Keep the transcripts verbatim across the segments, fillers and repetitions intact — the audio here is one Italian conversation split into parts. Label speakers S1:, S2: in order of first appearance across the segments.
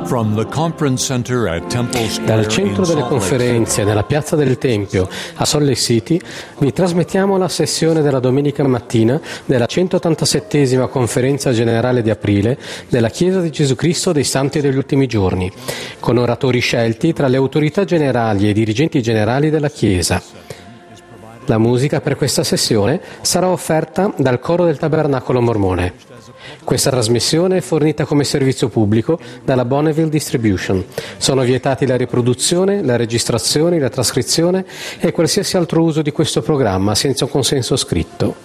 S1: Dal centro delle conferenze nella piazza del Tempio a Salt Lake City vi trasmettiamo la sessione della domenica mattina della centottantasettesima conferenza generale di aprile della Chiesa di Gesù Cristo dei Santi degli Ultimi Giorni, con oratori scelti tra le autorità generali e i dirigenti generali della Chiesa. La musica per questa sessione sarà offerta dal coro del Tabernacolo Mormone. Questa trasmissione è fornita come servizio pubblico dalla Bonneville Distribution. Sono vietati la riproduzione, la registrazione, la trascrizione e qualsiasi altro uso di questo programma senza un consenso scritto.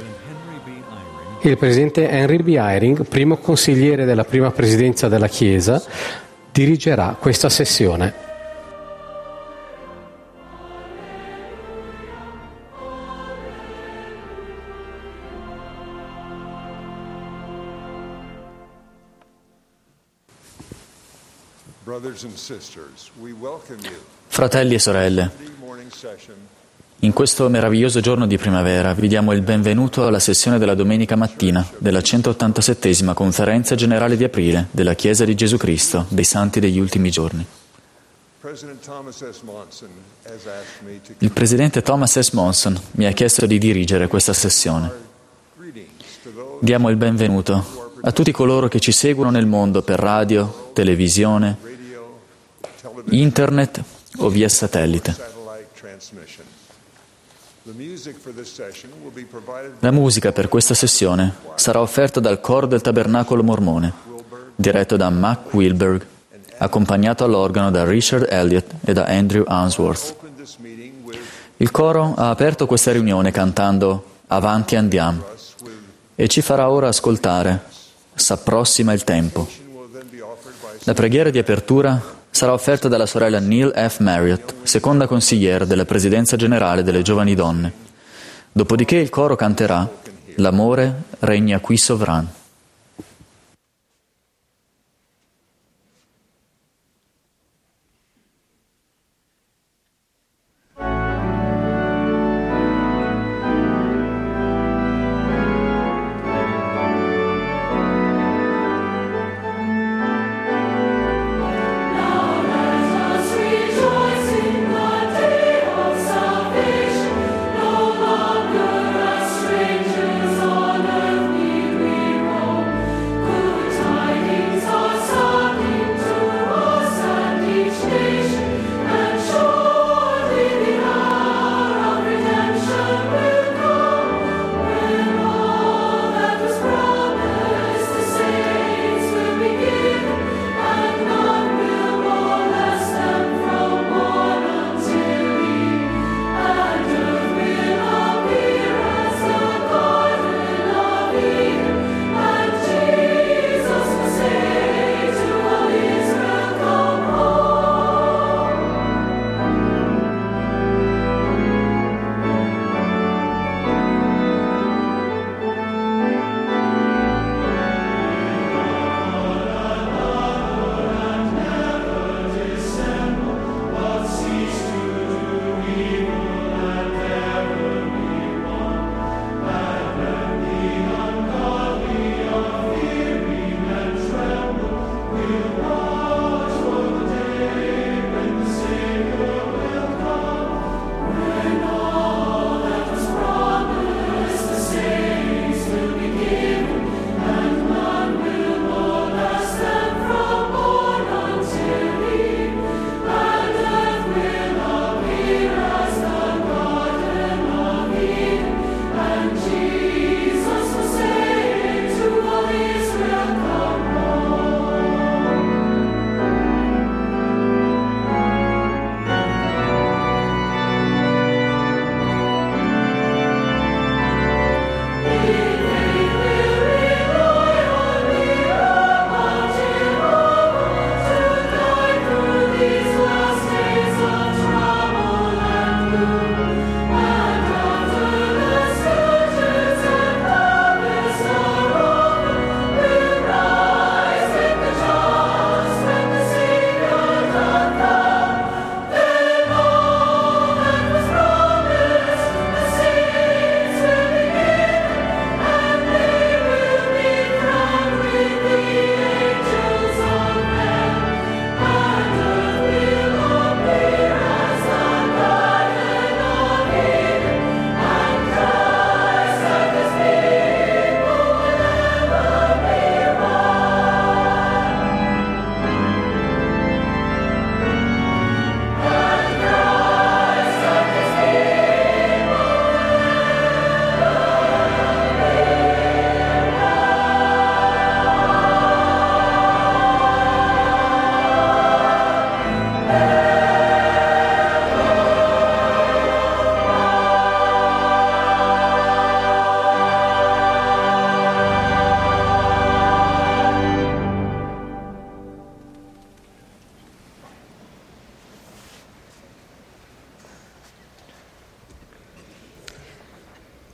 S1: Il presidente Henry B. Eyring, primo consigliere della prima presidenza della Chiesa, dirigerà questa sessione.
S2: Fratelli e sorelle, in questo meraviglioso giorno di primavera vi diamo il benvenuto alla sessione della domenica mattina della centottantasettesima conferenza generale di aprile della Chiesa di Gesù Cristo dei Santi degli Ultimi Giorni. Il presidente Thomas S. Monson mi ha chiesto di dirigere questa sessione. Diamo il benvenuto a tutti coloro che ci seguono nel mondo per radio, televisione, internet o via satellite. La musica per questa sessione sarà offerta dal coro del Tabernacolo Mormone, diretto da Mac Wilberg, accompagnato all'organo da Richard Elliott e da Andrew Answorth. Il coro ha aperto questa riunione cantando Avanti andiamo e ci farà ora ascoltare S'approssima il tempo. La preghiera di apertura sarà offerta dalla sorella Neil F. Marriott, seconda consigliera della Presidenza Generale delle Giovani Donne. Dopodiché il coro canterà L'amore regna qui sovrano.
S3: Strangers on earth need we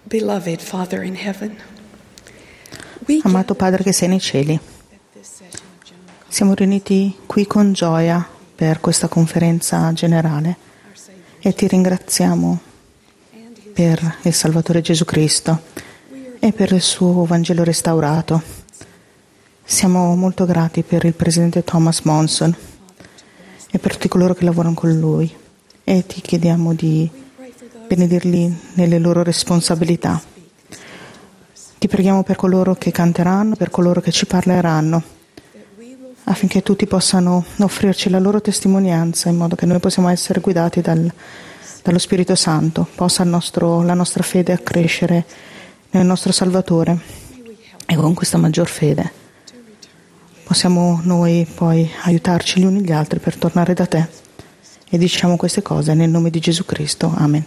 S3: Beloved Father in heaven,
S4: amato Padre che sei nei cieli, siamo riuniti qui con gioia per questa conferenza generale e ti ringraziamo per il Salvatore Gesù Cristo e per il suo Vangelo restaurato. Siamo molto grati per il Presidente Thomas Monson e per tutti coloro che lavorano con lui e ti chiediamo di benedirli nelle loro responsabilità. Ti preghiamo per coloro che canteranno, per coloro che ci parleranno, affinché tutti possano offrirci la loro testimonianza in modo che noi possiamo essere guidati dal, dallo Spirito Santo, possa il nostro, la nostra fede accrescere nel nostro Salvatore e con questa maggior fede possiamo noi poi aiutarci gli uni gli altri per tornare da te. E diciamo queste cose nel nome di Gesù Cristo. Amen.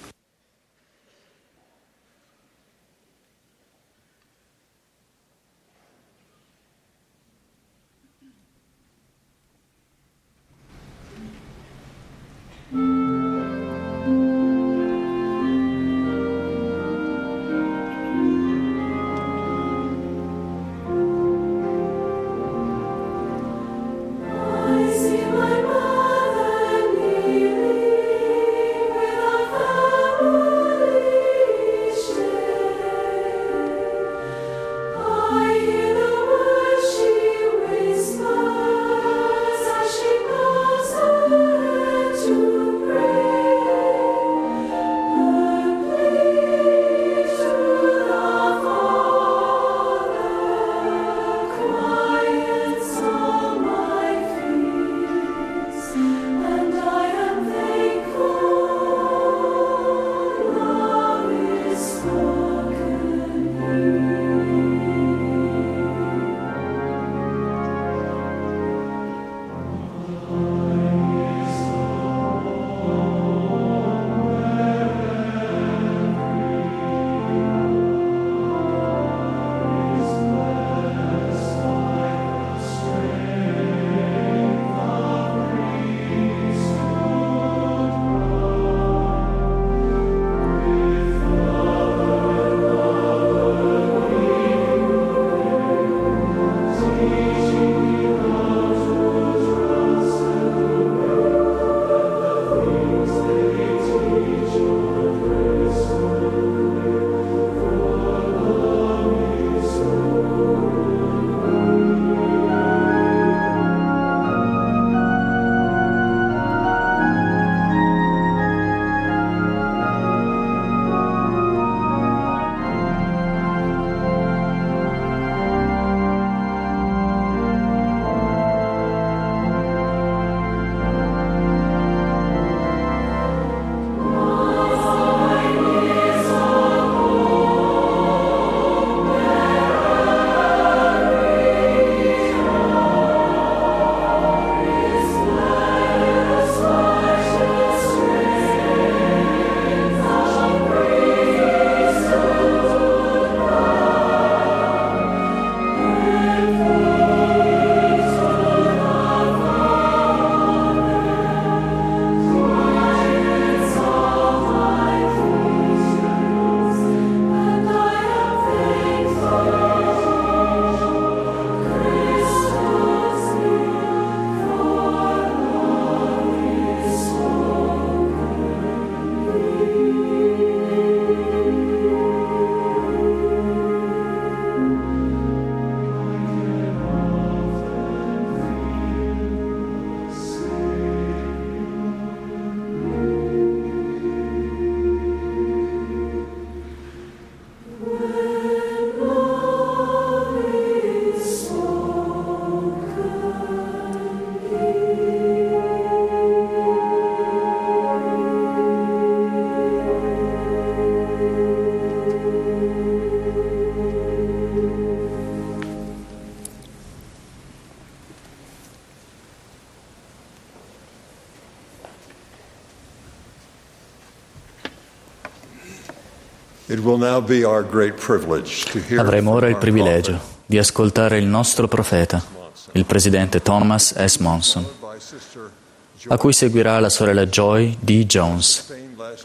S2: Avremo ora il privilegio di ascoltare il nostro profeta, il presidente Thomas S. Monson, a cui seguirà la sorella Joy D. Jones.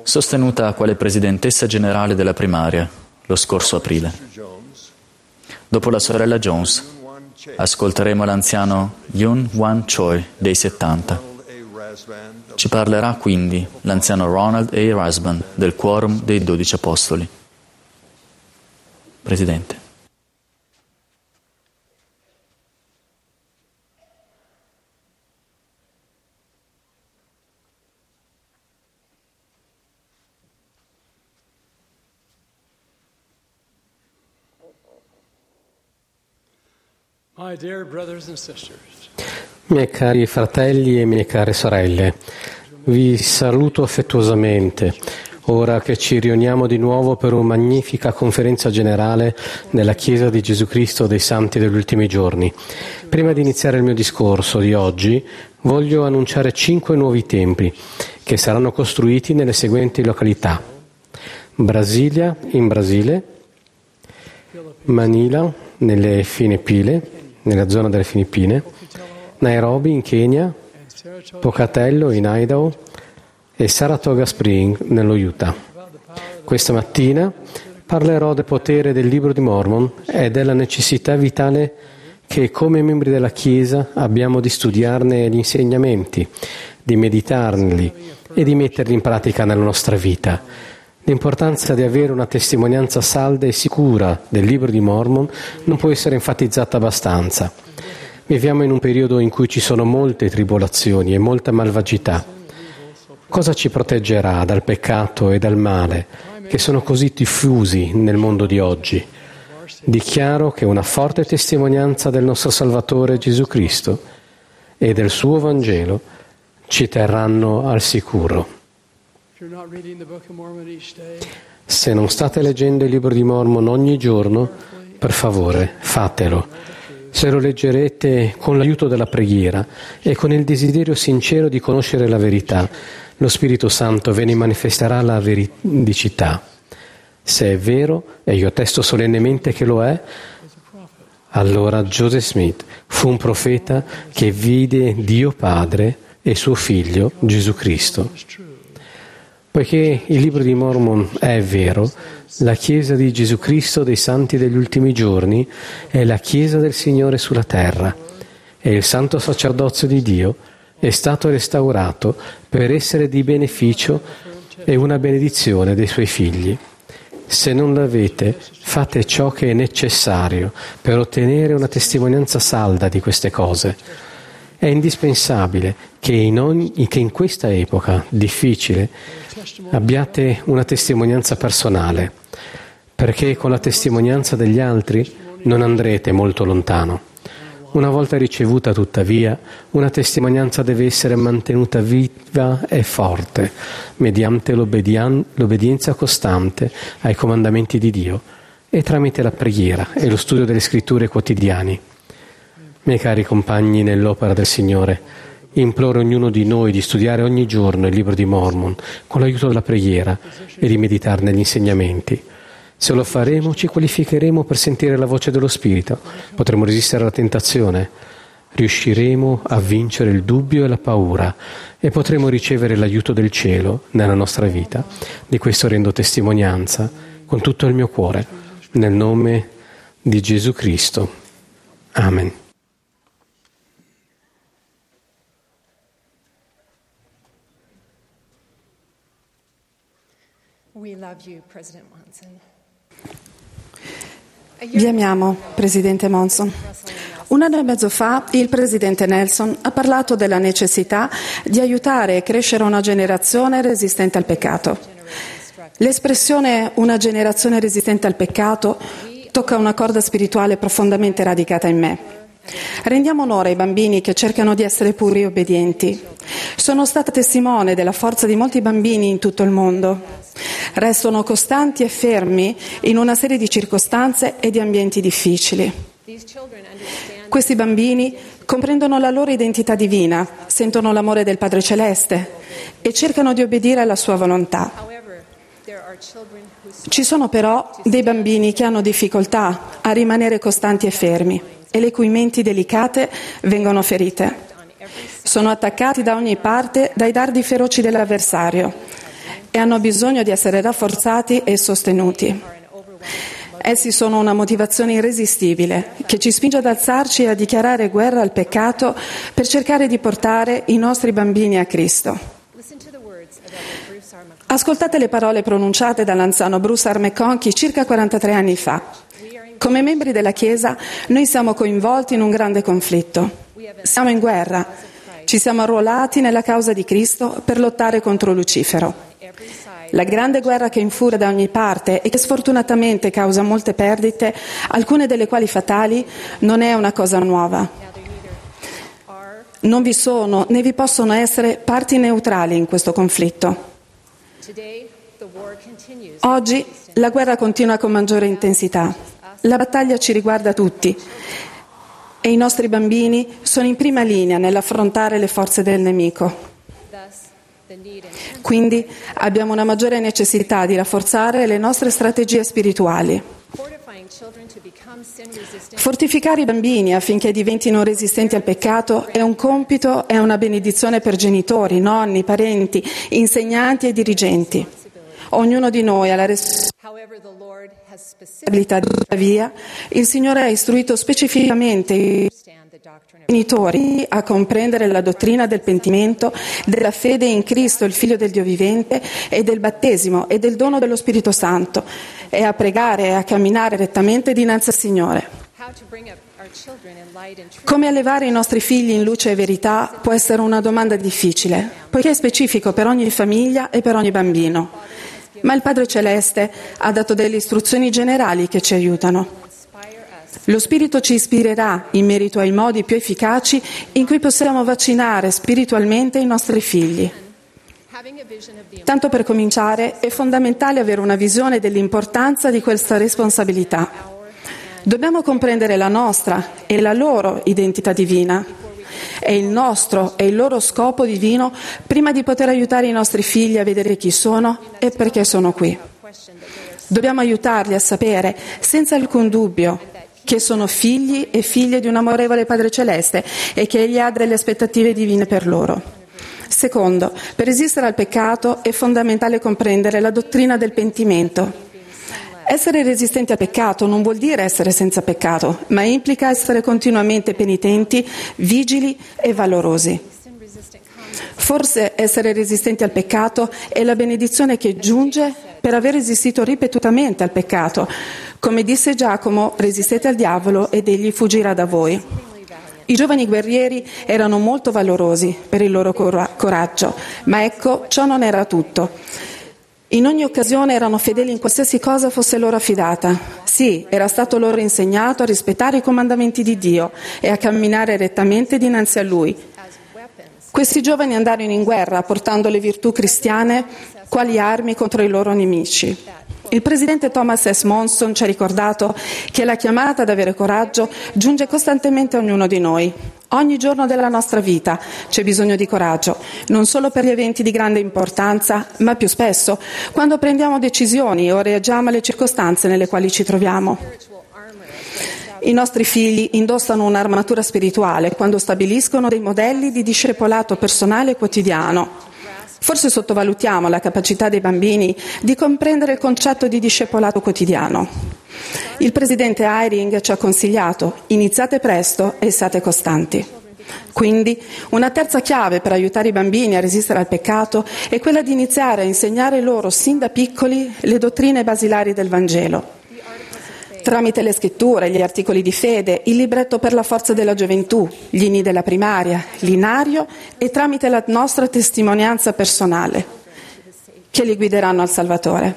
S2: sostenuta quale presidentessa generale della primaria lo scorso aprile. Dopo la sorella Jones, ascolteremo l'anziano Yun Wan Choi dei settanta. Ci parlerà quindi l'anziano Ronald A. Rasband del Quorum dei Dodici Apostoli. Presidente.
S1: Miei cari fratelli e mie care sorelle, vi saluto affettuosamente ora che ci riuniamo di nuovo per una magnifica conferenza generale della Chiesa di Gesù Cristo dei Santi degli Ultimi Giorni. Prima di iniziare il mio discorso di oggi, voglio annunciare cinque nuovi templi che saranno costruiti nelle seguenti località: Brasilia, in Brasile; Manila, nelle Filippine, nella zona delle Filippine; Nairobi, in Kenya; Pocatello, in Idaho; e Saratoga Springs, nello Utah. Questa mattina parlerò del potere del Libro di Mormon e della necessità vitale che, come membri della Chiesa, abbiamo di studiarne gli insegnamenti, di meditarli e di metterli in pratica nella nostra vita. L'importanza di avere una testimonianza salda e sicura del Libro di Mormon non può essere enfatizzata abbastanza. Viviamo in un periodo in cui ci sono molte tribolazioni e molta malvagità. Cosa ci proteggerà dal peccato e dal male che sono così diffusi nel mondo di oggi? Dichiaro che una forte testimonianza del nostro Salvatore Gesù Cristo e del suo Vangelo ci terranno al sicuro. Se non state leggendo il Libro di Mormon ogni giorno, per favore, fatelo. Se lo leggerete con l'aiuto della preghiera e con il desiderio sincero di conoscere la verità, lo Spirito Santo ve ne manifesterà la veridicità. Se è vero, e io attesto solennemente che lo è, allora Joseph Smith fu un profeta che vide Dio Padre e suo Figlio Gesù Cristo. Poiché il Libro di Mormon è vero, la Chiesa di Gesù Cristo dei Santi degli Ultimi Giorni è la Chiesa del Signore sulla terra e il Santo Sacerdozio di Dio è stato restaurato per essere di beneficio e una benedizione dei Suoi figli. Se non l'avete, fate ciò che è necessario per ottenere una testimonianza salda di queste cose. È indispensabile che in, ogni, che in questa epoca difficile abbiate una testimonianza personale, perché con la testimonianza degli altri non andrete molto lontano. Una volta ricevuta, tuttavia, una testimonianza deve essere mantenuta viva e forte, mediante l'obbedien- l'obbedienza costante ai comandamenti di Dio e tramite la preghiera e lo studio delle scritture quotidiani. Miei cari compagni nell'opera del Signore, imploro ognuno di noi di studiare ogni giorno il Libro di Mormon con l'aiuto della preghiera e di meditarne gli insegnamenti. Se lo faremo, ci qualificheremo per sentire la voce dello Spirito, potremo resistere alla tentazione, riusciremo a vincere il dubbio e la paura e potremo ricevere l'aiuto del cielo nella nostra vita. Di questo rendo testimonianza con tutto il mio cuore, nel nome di Gesù Cristo. Amen.
S5: We love you, President Monson.
S6: Vi amiamo, Presidente Monson. Un anno e mezzo fa il Presidente Nelson ha parlato della necessità di aiutare e crescere una generazione resistente al peccato. L'espressione una generazione resistente al peccato tocca una corda spirituale profondamente radicata in me. Rendiamo onore ai bambini che cercano di essere puri e obbedienti. Sono stata testimone della forza di molti bambini in tutto il mondo. Restano costanti e fermi in una serie di circostanze e di ambienti difficili. Questi bambini comprendono la loro identità divina, sentono l'amore del Padre Celeste e cercano di obbedire alla sua volontà. Ci sono però dei bambini che hanno difficoltà a rimanere costanti e fermi e le cui menti delicate vengono ferite. Sono attaccati da ogni parte dai dardi feroci dell'avversario e hanno bisogno di essere rafforzati e sostenuti. Essi sono una motivazione irresistibile che ci spinge ad alzarci e a dichiarare guerra al peccato per cercare di portare i nostri bambini a Cristo. Ascoltate le parole pronunciate dall'anziano Bruce R. McConkie circa quarantatré anni fa. Come membri della Chiesa, noi siamo coinvolti in un grande conflitto. Siamo in guerra. Ci siamo arruolati nella causa di Cristo per lottare contro Lucifero. La grande guerra che infuria da ogni parte e che sfortunatamente causa molte perdite, alcune delle quali fatali, non è una cosa nuova. Non vi sono né vi possono essere parti neutrali in questo conflitto. Oggi la guerra continua con maggiore intensità. La battaglia ci riguarda tutti e i nostri bambini sono in prima linea nell'affrontare le forze del nemico. Quindi abbiamo una maggiore necessità di rafforzare le nostre strategie spirituali. Fortificare i bambini affinché diventino resistenti al peccato è un compito e una benedizione per genitori, nonni, parenti, insegnanti e dirigenti. Ognuno di noi ha la responsabilità. Tuttavia, il Signore ha istruito specificamente i genitori a comprendere la dottrina del pentimento, della fede in Cristo, il Figlio del Dio vivente, e del battesimo e del dono dello Spirito Santo, e a pregare e a camminare rettamente dinanzi al Signore. Come allevare i nostri figli in luce e verità può essere una domanda difficile, poiché è specifico per ogni famiglia e per ogni bambino. Ma il Padre Celeste ha dato delle istruzioni generali che ci aiutano. Lo Spirito ci ispirerà in merito ai modi più efficaci in cui possiamo vaccinare spiritualmente i nostri figli. Tanto per cominciare, è fondamentale avere una visione dell'importanza di questa responsabilità. Dobbiamo comprendere la nostra e la loro identità divina e il nostro e il loro scopo divino prima di poter aiutare i nostri figli a vedere chi sono e perché sono qui. Dobbiamo aiutarli a sapere, senza alcun dubbio, che sono figli e figlie di un amorevole Padre Celeste e che Egli ha delle aspettative divine per loro. Secondo, per resistere al peccato è fondamentale comprendere la dottrina del pentimento. Essere resistenti al peccato non vuol dire essere senza peccato, ma implica essere continuamente penitenti, vigili e valorosi. Forse essere resistenti al peccato è la benedizione che giunge per aver resistito ripetutamente al peccato. Come disse Giacomo, resistete al diavolo ed egli fuggirà da voi. I giovani guerrieri erano molto valorosi per il loro cor- coraggio, ma ecco, ciò non era tutto. In ogni occasione erano fedeli in qualsiasi cosa fosse loro affidata. Sì, era stato loro insegnato a rispettare i comandamenti di Dio e a camminare rettamente dinanzi a Lui. Questi giovani andarono in guerra portando le virtù cristiane quali armi contro i loro nemici. Il presidente Thomas S. Monson ci ha ricordato che la chiamata ad avere coraggio giunge costantemente a ognuno di noi. Ogni giorno della nostra vita c'è bisogno di coraggio, non solo per gli eventi di grande importanza, ma più spesso quando prendiamo decisioni o reagiamo alle circostanze nelle quali ci troviamo. I nostri figli indossano un'armatura spirituale quando stabiliscono dei modelli di discepolato personale quotidiano. Forse sottovalutiamo la capacità dei bambini di comprendere il concetto di discepolato quotidiano. Il presidente Eyring ci ha consigliato: iniziate presto e siate costanti. Quindi, una terza chiave per aiutare i bambini a resistere al peccato è quella di iniziare a insegnare loro sin da piccoli le dottrine basilari del Vangelo. Tramite le scritture, gli articoli di fede, il libretto per la forza della gioventù, gli inni della primaria, l'inario e tramite la nostra testimonianza personale, che li guideranno al Salvatore.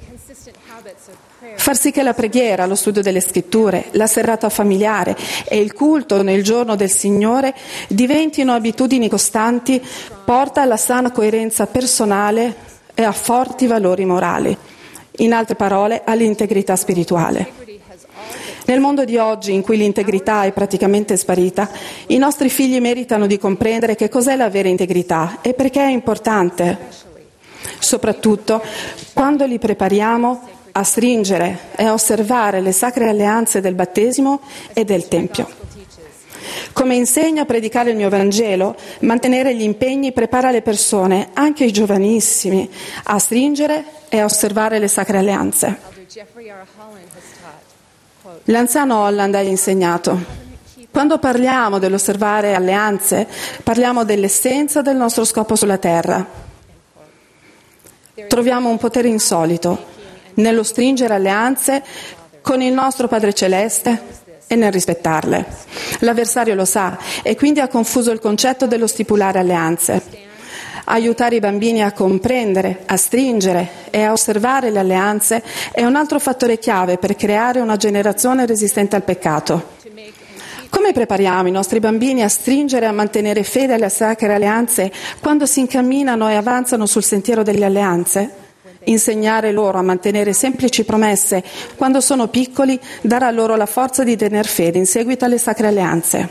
S6: Far sì che la preghiera, lo studio delle scritture, la serata familiare e il culto nel giorno del Signore diventino abitudini costanti porta alla sana coerenza personale e a forti valori morali. In altre parole, all'integrità spirituale. Nel mondo di oggi, in cui l'integrità è praticamente sparita, i nostri figli meritano di comprendere che cos'è l'avere integrità e perché è importante, soprattutto quando li prepariamo a stringere e a osservare le sacre alleanze del battesimo e del Tempio. Come insegna a predicare il mio Vangelo, mantenere gli impegni prepara le persone, anche i giovanissimi, a stringere e a osservare le sacre alleanze. L'anziano Holland ha insegnato: quando parliamo dell'osservare alleanze, parliamo dell'essenza del nostro scopo sulla terra. Troviamo un potere insolito nello stringere alleanze con il nostro Padre Celeste e nel rispettarle. L'avversario lo sa e quindi ha confuso il concetto dello stipulare alleanze. Aiutare i bambini a comprendere, a stringere e a osservare le alleanze è un altro fattore chiave per creare una generazione resistente al peccato. Come prepariamo i nostri bambini a stringere e a mantenere fede alle sacre alleanze quando si incamminano e avanzano sul sentiero delle alleanze? Insegnare loro a mantenere semplici promesse quando sono piccoli darà loro la forza di tener fede in seguito alle sacre alleanze.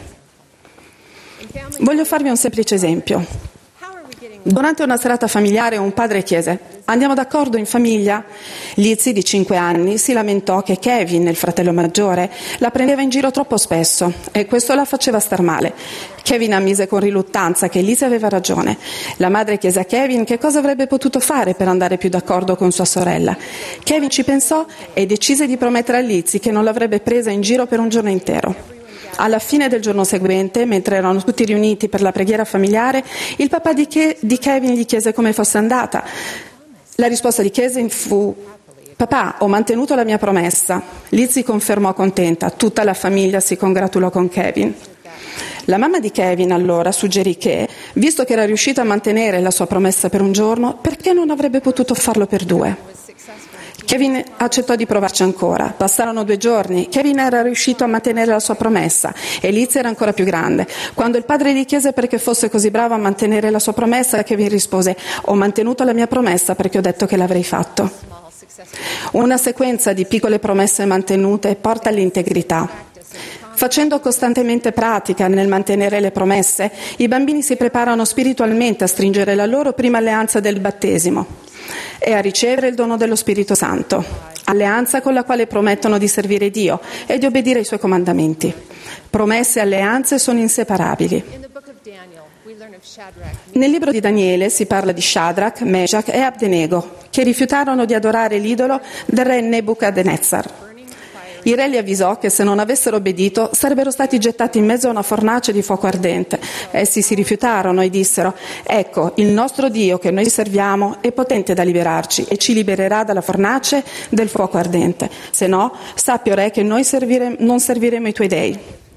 S6: Voglio farvi un semplice esempio. Durante una serata familiare un padre chiese: andiamo d'accordo in famiglia? Lizzie, di cinque anni, si lamentò che Kevin, il fratello maggiore, la prendeva in giro troppo spesso e questo la faceva star male. Kevin ammise con riluttanza che Lizzie aveva ragione. La madre chiese a Kevin che cosa avrebbe potuto fare per andare più d'accordo con sua sorella. Kevin ci pensò e decise di promettere a Lizzie che non l'avrebbe presa in giro per un giorno intero. Alla fine del giorno seguente, mentre erano tutti riuniti per la preghiera familiare, il papà di, Ke- di Kevin gli chiese come fosse andata. La risposta di Kevin fu: papà, ho mantenuto la mia promessa. Lizzie confermò contenta, tutta la famiglia si congratulò con Kevin. La mamma di Kevin allora suggerì che, visto che era riuscita a mantenere la sua promessa per un giorno, perché non avrebbe potuto farlo per due? Kevin accettò di provarci ancora. Passarono due giorni. Kevin era riuscito a mantenere la sua promessa e Lizzie era ancora più grande. Quando il padre gli chiese perché fosse così bravo a mantenere la sua promessa, Kevin rispose: ho mantenuto la mia promessa perché ho detto che l'avrei fatto. Una sequenza di piccole promesse mantenute porta all'integrità. Facendo costantemente pratica nel mantenere le promesse, i bambini si preparano spiritualmente a stringere la loro prima alleanza del battesimo e a ricevere il dono dello Spirito Santo, alleanza con la quale promettono di servire Dio e di obbedire ai Suoi comandamenti. Promesse e alleanze sono inseparabili. Nel libro di Daniele si parla di Shadrach, Meshach e Abdenego, che rifiutarono di adorare l'idolo del re Nebuchadnezzar. Il re li avvisò che se non avessero obbedito sarebbero stati gettati in mezzo a una fornace di fuoco ardente. Essi si rifiutarono e dissero: ecco, il nostro Dio che noi serviamo è potente da liberarci e ci libererà dalla fornace del fuoco ardente. Se no, sappi, o re, che noi servire- non serviremo i tuoi dei.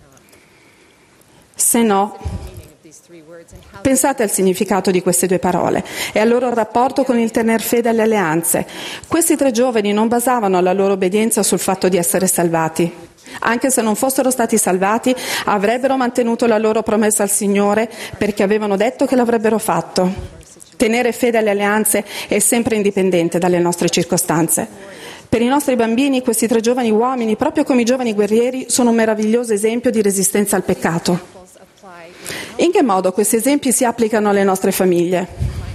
S6: Se no... Pensate al significato di queste due parole e al loro rapporto con il tener fede alle alleanze. Questi tre giovani non basavano la loro obbedienza sul fatto di essere salvati. Anche se non fossero stati salvati, avrebbero mantenuto la loro promessa al Signore perché avevano detto che l'avrebbero fatto. Tenere fede alle alleanze è sempre indipendente dalle nostre circostanze. Per i nostri bambini, questi tre giovani uomini, proprio come i giovani guerrieri, sono un meraviglioso esempio di resistenza al peccato. In che modo questi esempi si applicano alle nostre famiglie?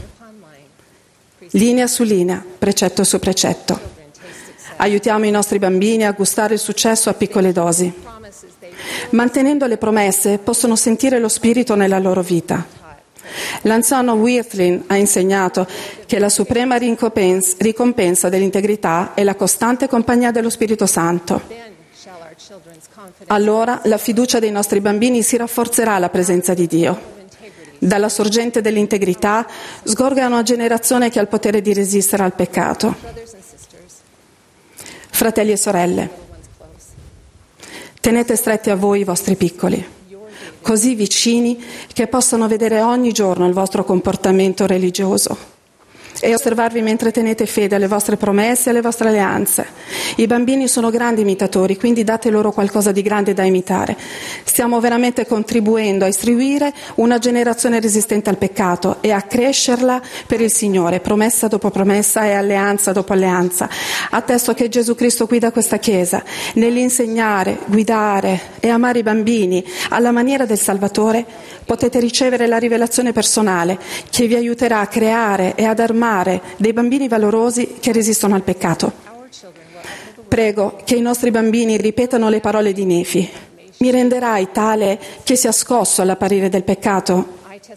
S6: Linea su linea, precetto su precetto. Aiutiamo i nostri bambini a gustare il successo a piccole dosi. Mantenendo le promesse, possono sentire lo Spirito nella loro vita. L'anziano Wirthlin ha insegnato che la suprema ricompensa, ricompensa dell'integrità è la costante compagnia dello Spirito Santo. Allora la fiducia dei nostri bambini si rafforzerà alla presenza di Dio. Dalla sorgente dell'integrità sgorga una generazione che ha il potere di resistere al peccato. Fratelli e sorelle, tenete stretti a voi i vostri piccoli, così vicini che possano vedere ogni giorno il vostro comportamento religioso e osservarvi mentre tenete fede alle vostre promesse e alle vostre alleanze. I bambini sono grandi imitatori, quindi date loro qualcosa di grande da imitare. Stiamo veramente contribuendo a istruire una generazione resistente al peccato e a crescerla per il Signore, promessa dopo promessa e alleanza dopo alleanza. Attesto che Gesù Cristo guida questa Chiesa nell'insegnare, guidare e amare i bambini alla maniera del Salvatore. Potete ricevere la rivelazione personale che vi aiuterà a creare e ad armare dei bambini valorosi che resistono al peccato. Prego che i nostri bambini ripetano le parole di Nefi. Mi renderai tale che sia scosso all'apparire del peccato?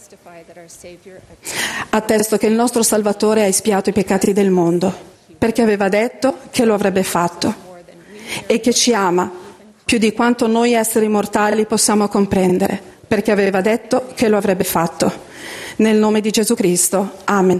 S6: Attesto che il nostro Salvatore ha espiato i peccati del mondo, perché aveva detto che lo avrebbe fatto e che ci ama più di quanto noi esseri mortali possiamo comprendere, perché aveva detto che lo avrebbe fatto. Nel nome di Gesù Cristo. Amen.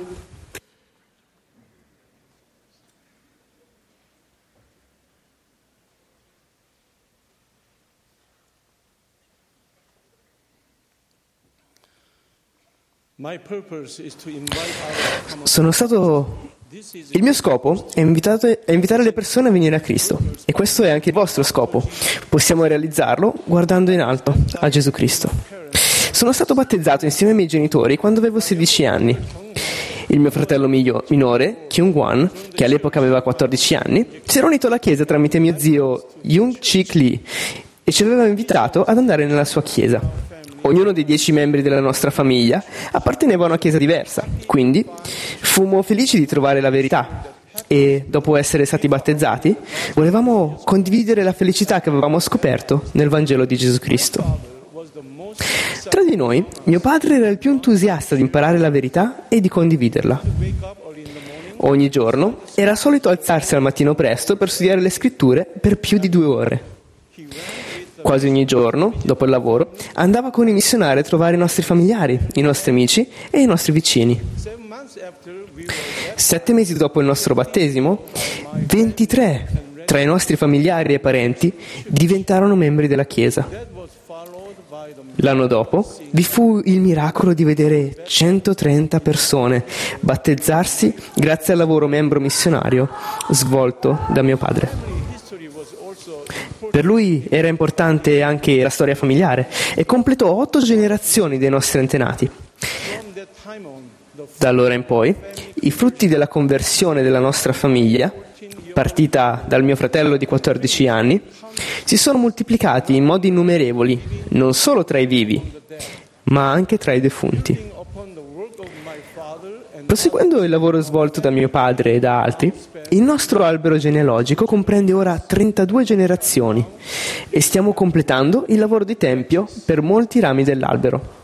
S7: Sono stato... Il mio scopo è, invitato, è invitare le persone a venire a Cristo, e questo è anche il vostro scopo. Possiamo realizzarlo guardando in alto a Gesù Cristo. Sono stato battezzato insieme ai miei genitori quando avevo sedici anni. Il mio fratello miglio, minore, Kyung-Wan, che all'epoca aveva quattordici anni, si era unito alla chiesa tramite mio zio Young-Chik Lee e ci aveva invitato ad andare nella sua chiesa. Ognuno dei dieci membri della nostra famiglia apparteneva a una chiesa diversa, quindi fummo felici di trovare la verità e, dopo essere stati battezzati, volevamo condividere la felicità che avevamo scoperto nel Vangelo di Gesù Cristo. Tra di noi, mio padre era il più entusiasta di imparare la verità e di condividerla. Ogni giorno era solito alzarsi al mattino presto per studiare le scritture per più di due ore. Quasi ogni giorno, dopo il lavoro, andava con i missionari a trovare i nostri familiari, i nostri amici e i nostri vicini. Sette mesi dopo il nostro battesimo, ventitré tra i nostri familiari e parenti diventarono membri della Chiesa. L'anno dopo vi fu il miracolo di vedere centotrenta persone battezzarsi grazie al lavoro membro missionario svolto da mio padre. Per lui era importante anche la storia familiare e completò otto generazioni dei nostri antenati. Da allora in poi, i frutti della conversione della nostra famiglia, partita dal mio fratello di quattordici anni, si sono moltiplicati in modi innumerevoli, non solo tra i vivi, ma anche tra i defunti. Proseguendo il lavoro svolto da mio padre e da altri, il nostro albero genealogico comprende ora trentadue generazioni e stiamo completando il lavoro di tempio per molti rami dell'albero.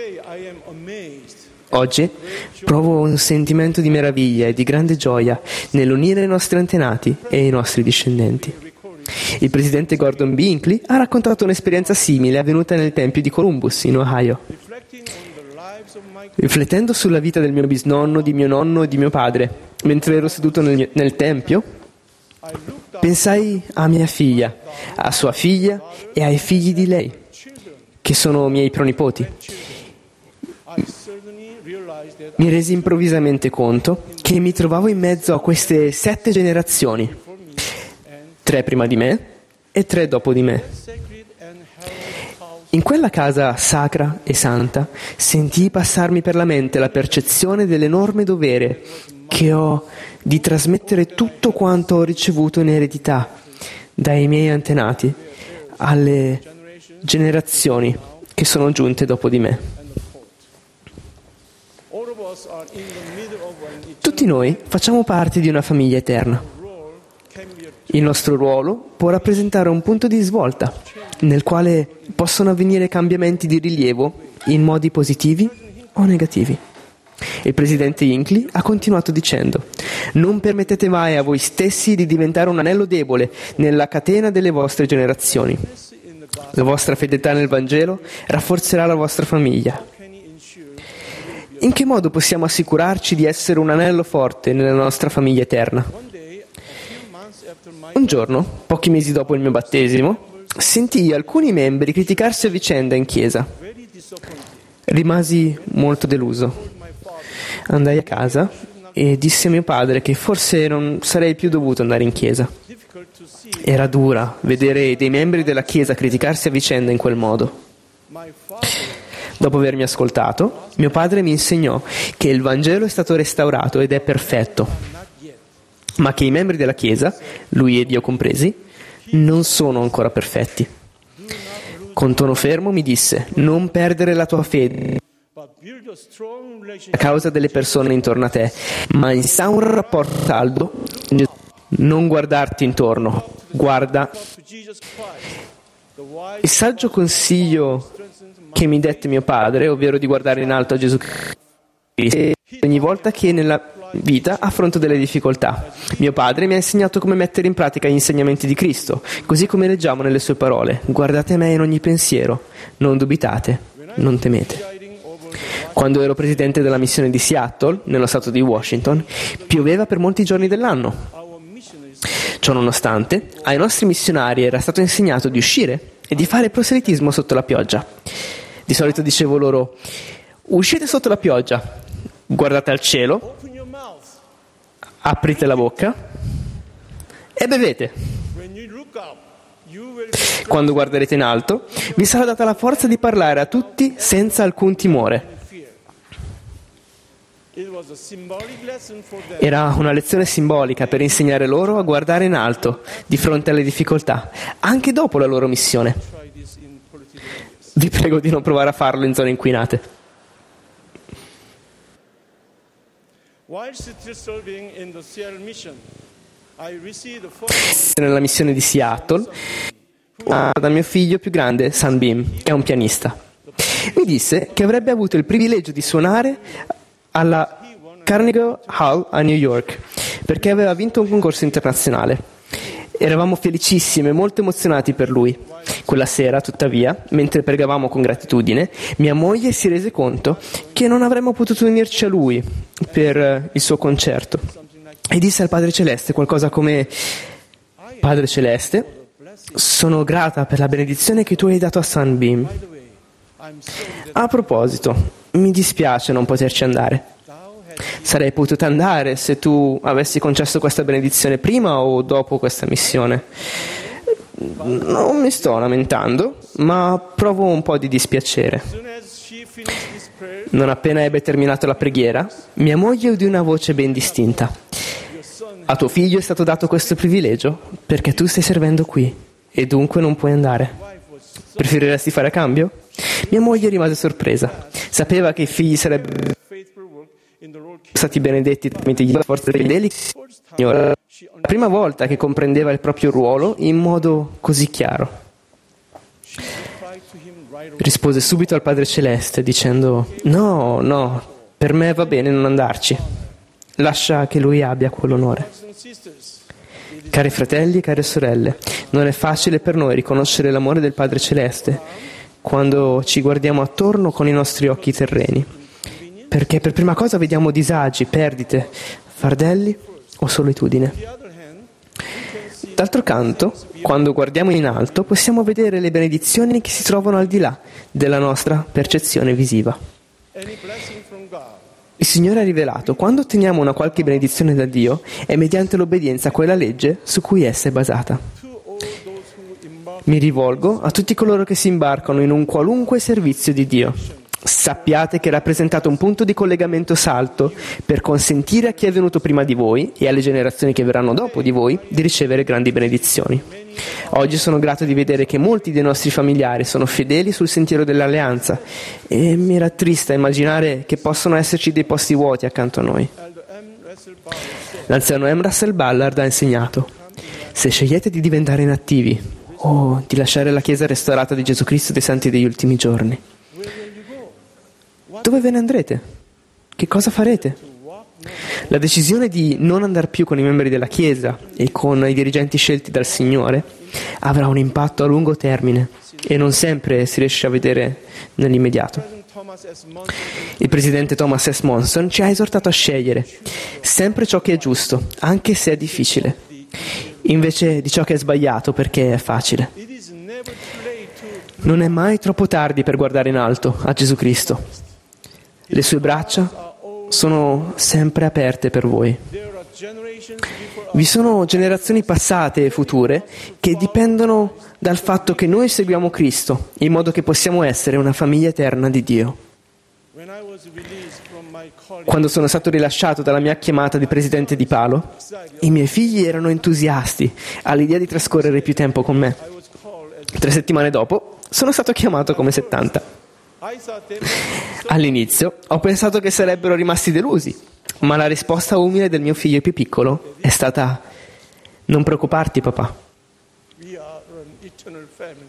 S7: Oggi provo un sentimento di meraviglia e di grande gioia nell'unire i nostri antenati e i nostri discendenti. Il presidente Gordon B. Hinckley ha raccontato un'esperienza simile avvenuta nel tempio di Columbus, in Ohio. Riflettendo sulla vita del mio bisnonno, di mio nonno e di mio padre, mentre ero seduto nel, nel tempio, pensai a mia figlia, a sua figlia e ai figli di lei, che sono miei pronipoti. Mi resi improvvisamente conto che mi trovavo in mezzo a queste sette generazioni, tre prima di me e tre dopo di me. In quella casa sacra e santa sentii passarmi per la mente la percezione dell'enorme dovere che ho di trasmettere tutto quanto ho ricevuto in eredità dai miei antenati alle generazioni che sono giunte dopo di me. Tutti noi facciamo parte di una famiglia eterna. Il nostro ruolo può rappresentare un punto di svolta nel quale possono avvenire cambiamenti di rilievo in modi positivi o negativi. Il presidente Hinckley ha continuato dicendo: non permettete mai a voi stessi di diventare un anello debole nella catena delle vostre generazioni. La vostra fedeltà nel Vangelo rafforzerà la vostra famiglia. In che modo possiamo assicurarci di essere un anello forte nella nostra famiglia eterna? Un giorno, pochi mesi dopo il mio battesimo, sentii alcuni membri criticarsi a vicenda in chiesa. Rimasi molto deluso. Andai a casa e dissi a mio padre che forse non sarei più dovuto andare in chiesa. Era dura vedere dei membri della chiesa criticarsi a vicenda in quel modo. Dopo avermi ascoltato, mio padre mi insegnò che il Vangelo è stato restaurato ed è perfetto, ma che i membri della Chiesa, lui ed io compresi, non sono ancora perfetti. Con tono fermo mi disse: non perdere la tua fede a causa delle persone intorno a te, ma insta un rapporto saldo. Non guardarti intorno, guarda Il saggio consiglio che mi dette mio padre, ovvero di guardare in alto a Gesù Cristo ogni volta che nella vita affronto delle difficoltà. Mio padre mi ha insegnato come mettere in pratica gli insegnamenti di Cristo, così come leggiamo nelle sue parole: guardate a me in ogni pensiero, non dubitate, non temete. Quando ero presidente della missione di Seattle, nello stato di Washington, pioveva per molti giorni dell'anno. Ciò nonostante, ai nostri missionari era stato insegnato di uscire e di fare proselitismo sotto la pioggia. Di solito dicevo loro: uscite sotto la pioggia, guardate al cielo, aprite la bocca e bevete. Quando guarderete in alto, vi sarà data la forza di parlare a tutti senza alcun timore. Era una lezione simbolica per insegnare loro a guardare in alto di fronte alle difficoltà, anche dopo la loro missione. Vi prego di non provare a farlo in zone inquinate. Nella missione di Seattle, da mio figlio più grande, Sunbeam, che è un pianista, mi disse che avrebbe avuto il privilegio di suonare alla Carnegie Hall a New York perché aveva vinto un concorso internazionale. Eravamo felicissimi e molto emozionati per lui. Quella sera, tuttavia, mentre pregavamo con gratitudine, mia moglie si rese conto che non avremmo potuto unirci a lui per il suo concerto e disse al Padre Celeste qualcosa come: Padre Celeste, sono grata per la benedizione che tu hai dato a Sunbeam. A proposito, mi dispiace non poterci andare. Sarei potuta andare se tu avessi concesso questa benedizione prima o dopo questa missione. Non mi sto lamentando, ma provo un po' di dispiacere. Non appena ebbe terminato la preghiera, mia moglie udì una voce ben distinta. A tuo figlio è stato dato questo privilegio perché tu stai servendo qui e dunque non puoi andare. Preferiresti fare a cambio? Mia moglie rimase sorpresa. Sapeva che i figli sarebbero stati benedetti tramite gli sforzi fedeli. Signore, la prima volta che comprendeva il proprio ruolo in modo così chiaro. Rispose subito al Padre Celeste dicendo: no, no, per me va bene non andarci. Lascia che lui abbia quell'onore. Cari fratelli e care sorelle, non è facile per noi riconoscere l'amore del Padre Celeste quando ci guardiamo attorno con i nostri occhi terreni, perché per prima cosa vediamo disagi, perdite, fardelli o solitudine. D'altro canto, quando guardiamo in alto, possiamo vedere le benedizioni che si trovano al di là della nostra percezione visiva. Il Signore ha rivelato: quando otteniamo una qualche benedizione da Dio, è mediante l'obbedienza a quella legge su cui essa è basata. Mi rivolgo a tutti coloro che si imbarcano in un qualunque servizio di Dio. Sappiate che rappresentate un punto di collegamento saldo per consentire a chi è venuto prima di voi e alle generazioni che verranno dopo di voi di ricevere grandi benedizioni. Oggi sono grato di vedere che molti dei nostri familiari sono fedeli sul sentiero dell'alleanza e mi rattrista immaginare che possono esserci dei posti vuoti accanto a noi. L'anziano M. Russell Ballard ha insegnato: se scegliete di diventare inattivi o di lasciare la Chiesa restaurata di Gesù Cristo dei Santi degli ultimi giorni, dove ve ne andrete? Che cosa farete? La decisione di non andare più con i membri della Chiesa e con i dirigenti scelti dal Signore avrà un impatto a lungo termine e non sempre si riesce a vedere nell'immediato. Il presidente Thomas S. Monson ci ha esortato a scegliere sempre ciò che è giusto, anche se è difficile, invece di ciò che è sbagliato perché è facile. Non è mai troppo tardi per guardare in alto a Gesù Cristo. Le sue braccia sono sempre aperte per voi. Vi sono generazioni passate e future che dipendono dal fatto che noi seguiamo Cristo, in modo che possiamo essere una famiglia eterna di Dio. Quando sono stato rilasciato dalla mia chiamata di presidente di Palo, i miei figli erano entusiasti all'idea di trascorrere più tempo con me. Tre settimane dopo sono stato chiamato come settanta. All'inizio ho pensato che sarebbero rimasti delusi, ma la risposta umile del mio figlio più piccolo è stata: non preoccuparti, papà.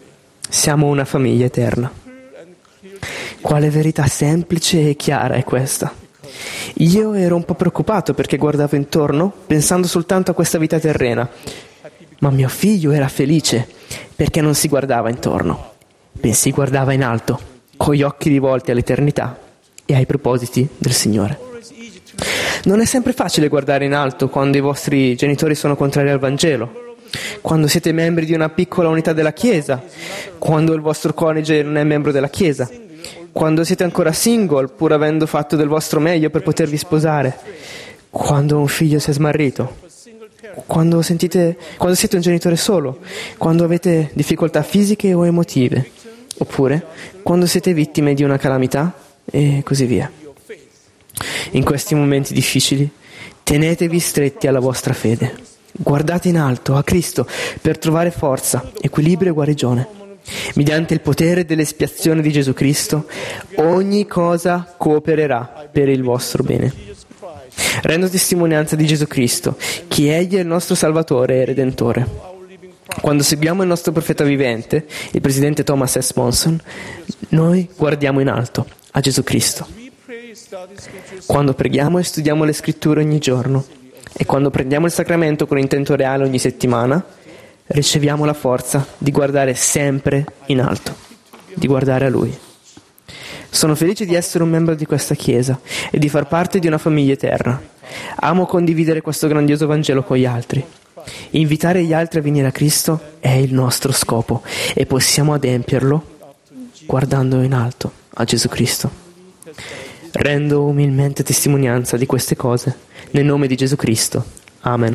S7: Siamo una famiglia eterna. Quale verità semplice e chiara è questa? Io ero un po' preoccupato perché guardavo intorno pensando soltanto a questa vita terrena, ma mio figlio era felice perché non si guardava intorno, bensì guardava in alto, con gli occhi rivolti all'eternità e ai propositi del Signore. Non è sempre facile guardare in alto quando i vostri genitori sono contrari al Vangelo, quando siete membri di una piccola unità della Chiesa, quando il vostro coniuge non è membro della Chiesa, quando siete ancora single pur avendo fatto del vostro meglio per potervi sposare, quando un figlio si è smarrito, quando, sentite, quando siete un genitore solo, quando avete difficoltà fisiche o emotive, oppure quando siete vittime di una calamità e così via. In questi momenti difficili, tenetevi stretti alla vostra fede. Guardate in alto, a Cristo, per trovare forza, equilibrio e guarigione. Mediante il potere dell'espiazione di Gesù Cristo, ogni cosa coopererà per il vostro bene. Rendo testimonianza di Gesù Cristo, che Egli è il nostro Salvatore e Redentore. Quando seguiamo il nostro profeta vivente, il presidente Thomas S. Monson, noi guardiamo in alto, a Gesù Cristo. Quando preghiamo e studiamo le scritture ogni giorno, e quando prendiamo il sacramento con intento reale ogni settimana, riceviamo la forza di guardare sempre in alto, di guardare a Lui. Sono felice di essere un membro di questa Chiesa e di far parte di una famiglia eterna. Amo condividere questo grandioso Vangelo con gli altri. Invitare gli altri a venire a Cristo è il nostro scopo e possiamo adempierlo guardando in alto a Gesù Cristo. Rendo umilmente testimonianza di queste cose nel nome di Gesù Cristo. Amen.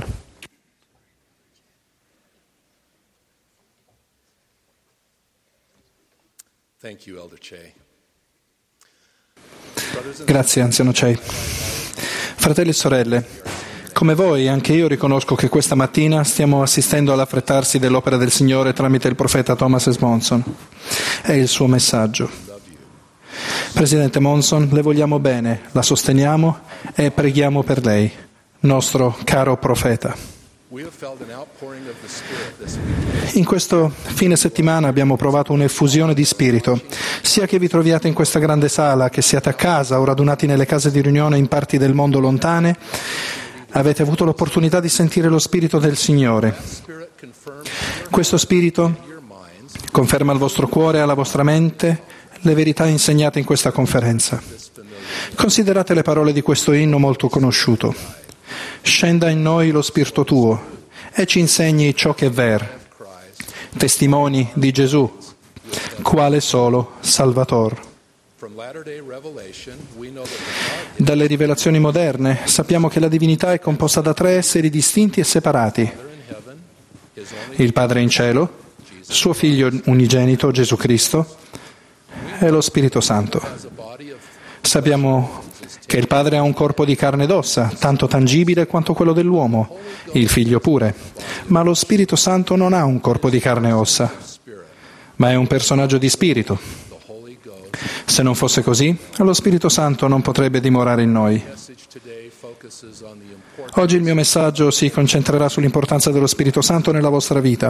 S8: Grazie, anziano Chey. Fratelli e sorelle, come voi, anche io riconosco che questa mattina stiamo assistendo all'affrettarsi dell'opera del Signore tramite il profeta Thomas S. Monson e il suo messaggio. Presidente Monson, le vogliamo bene, la sosteniamo e preghiamo per lei, nostro caro profeta. In questo fine settimana abbiamo provato un'effusione di spirito, sia che vi troviate in questa grande sala, che siate a casa o radunati nelle case di riunione in parti del mondo lontane, avete avuto l'opportunità di sentire lo Spirito del Signore. Questo Spirito conferma al vostro cuore e alla vostra mente le verità insegnate in questa conferenza. Considerate le parole di questo inno molto conosciuto. Scenda in noi lo Spirito tuo e ci insegni ciò che è vero. Testimoni di Gesù, quale solo Salvatore. Dalle rivelazioni moderne sappiamo che la divinità è composta da tre esseri distinti e separati. Il Padre in cielo, suo Figlio unigenito Gesù Cristo e lo Spirito Santo. Sappiamo che il Padre ha un corpo di carne ed ossa, tanto tangibile quanto quello dell'uomo, il Figlio pure, ma lo Spirito Santo non ha un corpo di carne e ossa, ma è un personaggio di spirito. Se non fosse così, lo Spirito Santo non potrebbe dimorare in noi. Oggi il mio messaggio si concentrerà sull'importanza dello Spirito Santo nella vostra vita.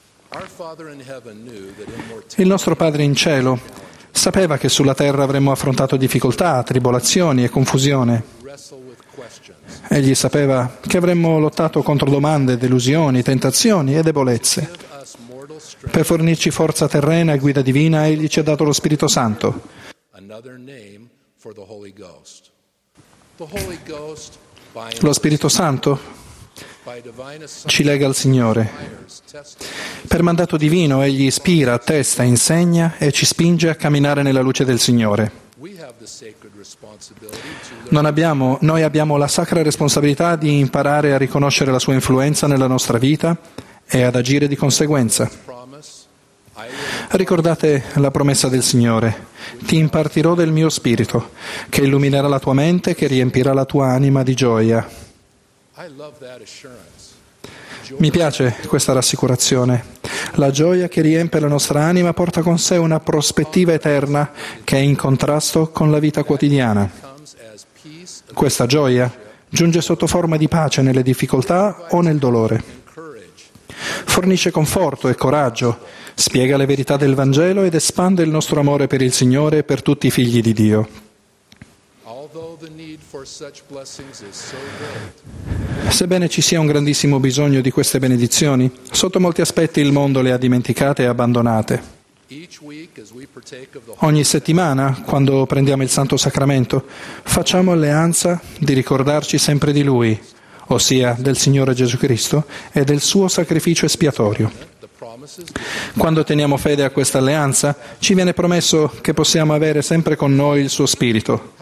S8: Il nostro Padre in cielo sapeva che sulla terra avremmo affrontato difficoltà, tribolazioni e confusione. Egli sapeva che avremmo lottato contro domande, delusioni, tentazioni e debolezze. Per fornirci forza terrena e guida divina, Egli ci ha dato lo Spirito Santo. Lo Spirito Santo ci lega al Signore. Per mandato divino Egli ispira, attesta, insegna e ci spinge a camminare nella luce del Signore. Non abbiamo, noi abbiamo la sacra responsabilità di imparare a riconoscere la sua influenza nella nostra vita e ad agire di conseguenza. Ricordate la promessa del Signore: ti impartirò del mio spirito, che illuminerà la tua mente, che riempirà la tua anima di gioia. Mi piace questa rassicurazione. La gioia che riempie la nostra anima porta con sé una prospettiva eterna che è in contrasto con la vita quotidiana. Questa gioia giunge sotto forma di pace nelle difficoltà o nel dolore. Fornisce conforto e coraggio, spiega le verità del Vangelo ed espande il nostro amore per il Signore e per tutti i figli di Dio. Sebbene ci sia un grandissimo bisogno di queste benedizioni, sotto molti aspetti il mondo le ha dimenticate e abbandonate. Ogni settimana, quando prendiamo il Santo Sacramento, facciamo alleanza di ricordarci sempre di Lui, ossia del Signore Gesù Cristo e del suo sacrificio espiatorio. Quando teniamo fede a questa alleanza, ci viene promesso che possiamo avere sempre con noi il suo Spirito.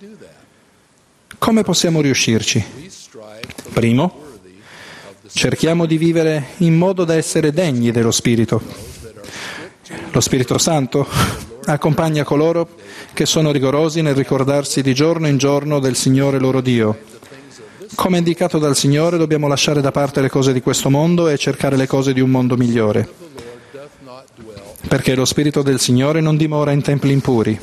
S8: Come possiamo riuscirci? Primo, cerchiamo di vivere in modo da essere degni dello Spirito. Lo Spirito Santo accompagna coloro che sono rigorosi nel ricordarsi di giorno in giorno del Signore loro Dio. Come indicato dal Signore, dobbiamo lasciare da parte le cose di questo mondo e cercare le cose di un mondo migliore, perché lo Spirito del Signore non dimora in templi impuri.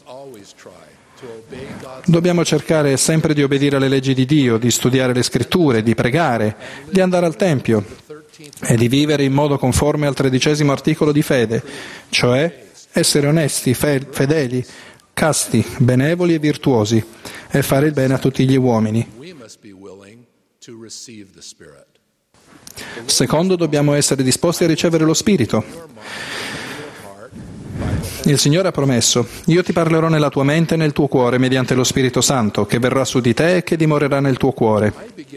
S8: Dobbiamo cercare sempre di obbedire alle leggi di Dio, di studiare le Scritture, di pregare, di andare al Tempio e di vivere in modo conforme al tredicesimo articolo di fede, cioè essere onesti, fedeli, casti, benevoli e virtuosi e fare il bene a tutti gli uomini. Secondo, dobbiamo essere disposti a ricevere lo Spirito. Il Signore ha promesso: io ti parlerò nella tua mente e nel tuo cuore mediante lo Spirito Santo, che verrà su di te e che dimorerà nel tuo cuore.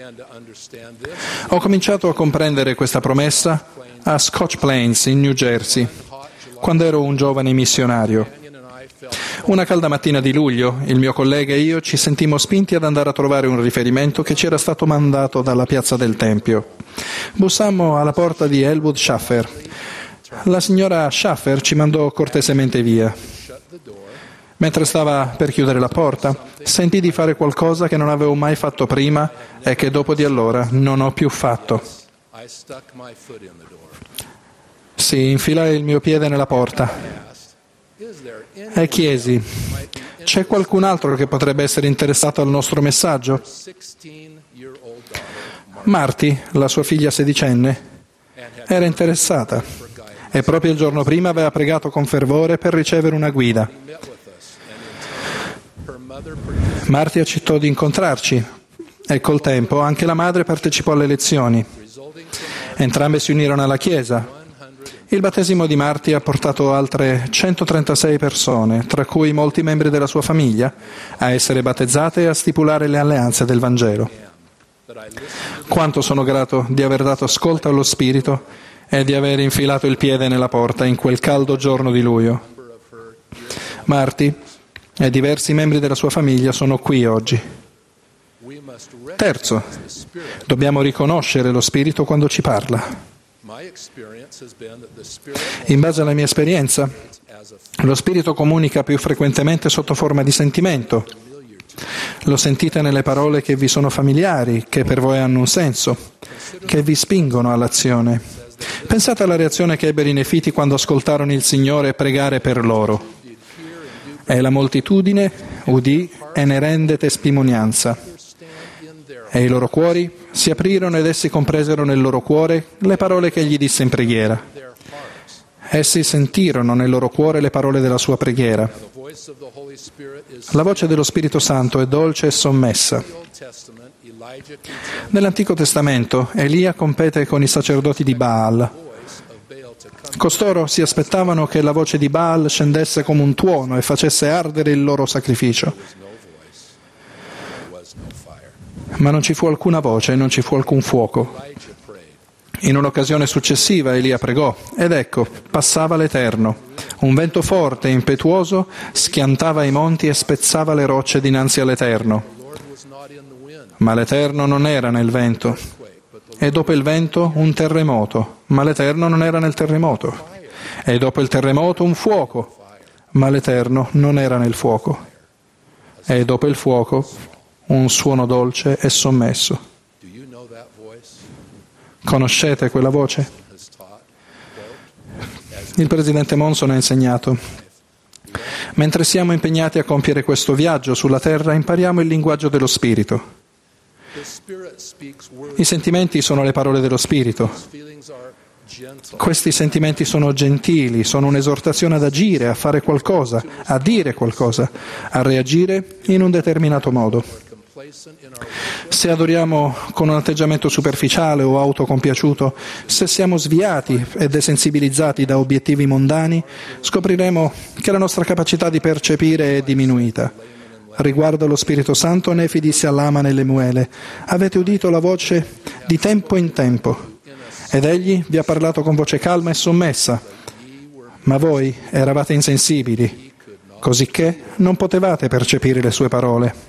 S8: Ho cominciato a comprendere questa promessa a Scotch Plains, in New Jersey, quando ero un giovane missionario. Una calda mattina di luglio, il mio collega e io ci sentimmo spinti ad andare a trovare un riferimento che ci era stato mandato dalla piazza del Tempio. Bussammo alla porta di Elwood Schaffer. La signora Schaffer ci mandò cortesemente via. Mentre stava per chiudere la porta, sentii di fare qualcosa che non avevo mai fatto prima e che dopo di allora non ho più fatto. Sì, infilai il mio piede nella porta e chiesi: c'è qualcun altro che potrebbe essere interessato al nostro messaggio? Marty, la sua figlia sedicenne, era interessata. E proprio il giorno prima aveva pregato con fervore per ricevere una guida. Marty accettò di incontrarci e col tempo anche la madre partecipò alle lezioni. Entrambe si unirono alla Chiesa. Il battesimo di Marty ha portato altre centotrentasei persone, tra cui molti membri della sua famiglia, a essere battezzate e a stipulare le alleanze del Vangelo. Quanto sono grato di aver dato ascolto allo Spirito e di aver infilato il piede nella porta in quel caldo giorno di luglio. Marty e diversi membri della sua famiglia sono qui oggi. Terzo, dobbiamo riconoscere lo Spirito quando ci parla. In base alla mia esperienza, lo Spirito comunica più frequentemente sotto forma di sentimento. Lo sentite nelle parole che vi sono familiari, che per voi hanno un senso, che vi spingono all'azione. Pensate alla reazione che ebbero i nefiti quando ascoltarono il Signore pregare per loro. E la moltitudine udì e ne rende testimonianza. E i loro cuori si aprirono ed essi compresero nel loro cuore le parole che egli disse in preghiera. Essi sentirono nel loro cuore le parole della sua preghiera. La voce dello Spirito Santo è dolce e sommessa. Nell'Antico Testamento Elia compete con i sacerdoti di Baal. Costoro si aspettavano che la voce di Baal scendesse come un tuono e facesse ardere il loro sacrificio. Ma non ci fu alcuna voce e non ci fu alcun fuoco. In un'occasione successiva Elia pregò, ed ecco, passava l'Eterno. Un vento forte e impetuoso schiantava i monti e spezzava le rocce dinanzi all'Eterno. Ma l'Eterno non era nel vento. E dopo il vento un terremoto, ma l'Eterno non era nel terremoto. E dopo il terremoto un fuoco, ma l'Eterno non era nel fuoco. E dopo il fuoco un suono dolce e sommesso. Conoscete quella voce? Il presidente Monson ha insegnato: mentre siamo impegnati a compiere questo viaggio sulla terra, impariamo il linguaggio dello Spirito. I sentimenti sono le parole dello Spirito. Questi sentimenti sono gentili, sono un'esortazione ad agire, a fare qualcosa, a dire qualcosa, a reagire in un determinato modo. Se adoriamo con un atteggiamento superficiale o autocompiaciuto, se siamo sviati e desensibilizzati da obiettivi mondani, scopriremo che la nostra capacità di percepire è diminuita. Riguardo allo Spirito Santo, Nefi disse a Laman e Lemuele: avete udito la voce di tempo in tempo, ed egli vi ha parlato con voce calma e sommessa, ma voi eravate insensibili, cosicché non potevate percepire le sue parole.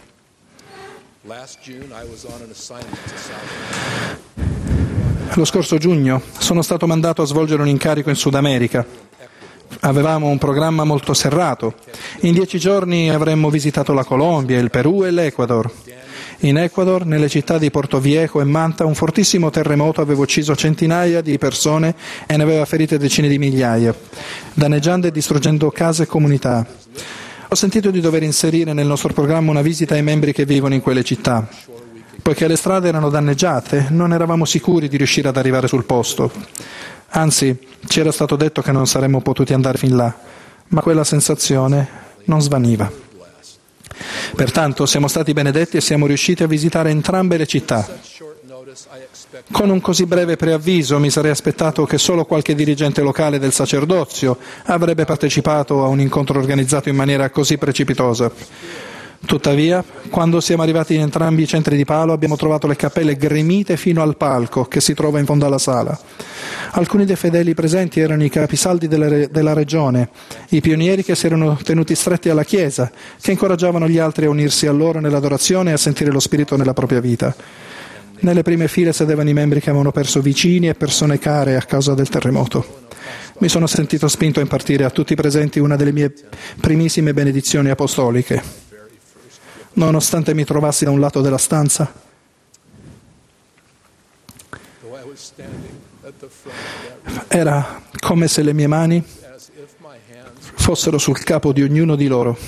S8: Lo scorso giugno sono stato mandato a svolgere un incarico in Sud America. Avevamo un programma molto serrato. In dieci giorni avremmo visitato la Colombia, il Perù e l'Ecuador. In Ecuador, nelle città di Porto Viejo e Manta, un fortissimo terremoto aveva ucciso centinaia di persone e ne aveva ferite decine di migliaia, danneggiando e distruggendo case e comunità. Ho sentito di dover inserire nel nostro programma una visita ai membri che vivono in quelle città. Poiché le strade erano danneggiate, non eravamo sicuri di riuscire ad arrivare sul posto. Anzi, ci era stato detto che non saremmo potuti andare fin là, ma quella sensazione non svaniva. Pertanto siamo stati benedetti e siamo riusciti a visitare entrambe le città. Con un così breve preavviso mi sarei aspettato che solo qualche dirigente locale del sacerdozio avrebbe partecipato a un incontro organizzato in maniera così precipitosa. Tuttavia, quando siamo arrivati in entrambi i centri di Palo, abbiamo trovato le cappelle gremite fino al palco che si trova in fondo alla sala. Alcuni dei fedeli presenti erano i capisaldi della, re- della regione, i pionieri che si erano tenuti stretti alla Chiesa, che incoraggiavano gli altri a unirsi a loro nell'adorazione e a sentire lo Spirito nella propria vita. Nelle prime file sedevano i membri che avevano perso vicini e persone care a causa del terremoto. Mi sono sentito spinto a impartire a tutti i presenti una delle mie primissime benedizioni apostoliche. Nonostante mi trovassi da un lato della stanza, era come se le mie mani fossero sul capo di ognuno di loro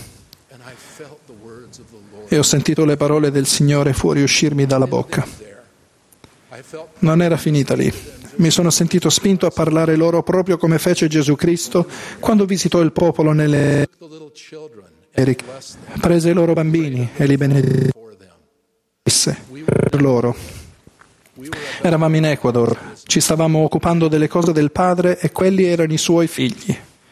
S8: e ho sentito le parole del Signore fuoriuscirmi dalla bocca. Non era finita lì. Mi sono sentito spinto a parlare loro proprio come fece Gesù Cristo quando visitò il popolo nelle... Prese i loro bambini e li benedisse per loro. Eravamo in Ecuador, ci stavamo occupando delle cose del Padre e quelli erano i suoi figli.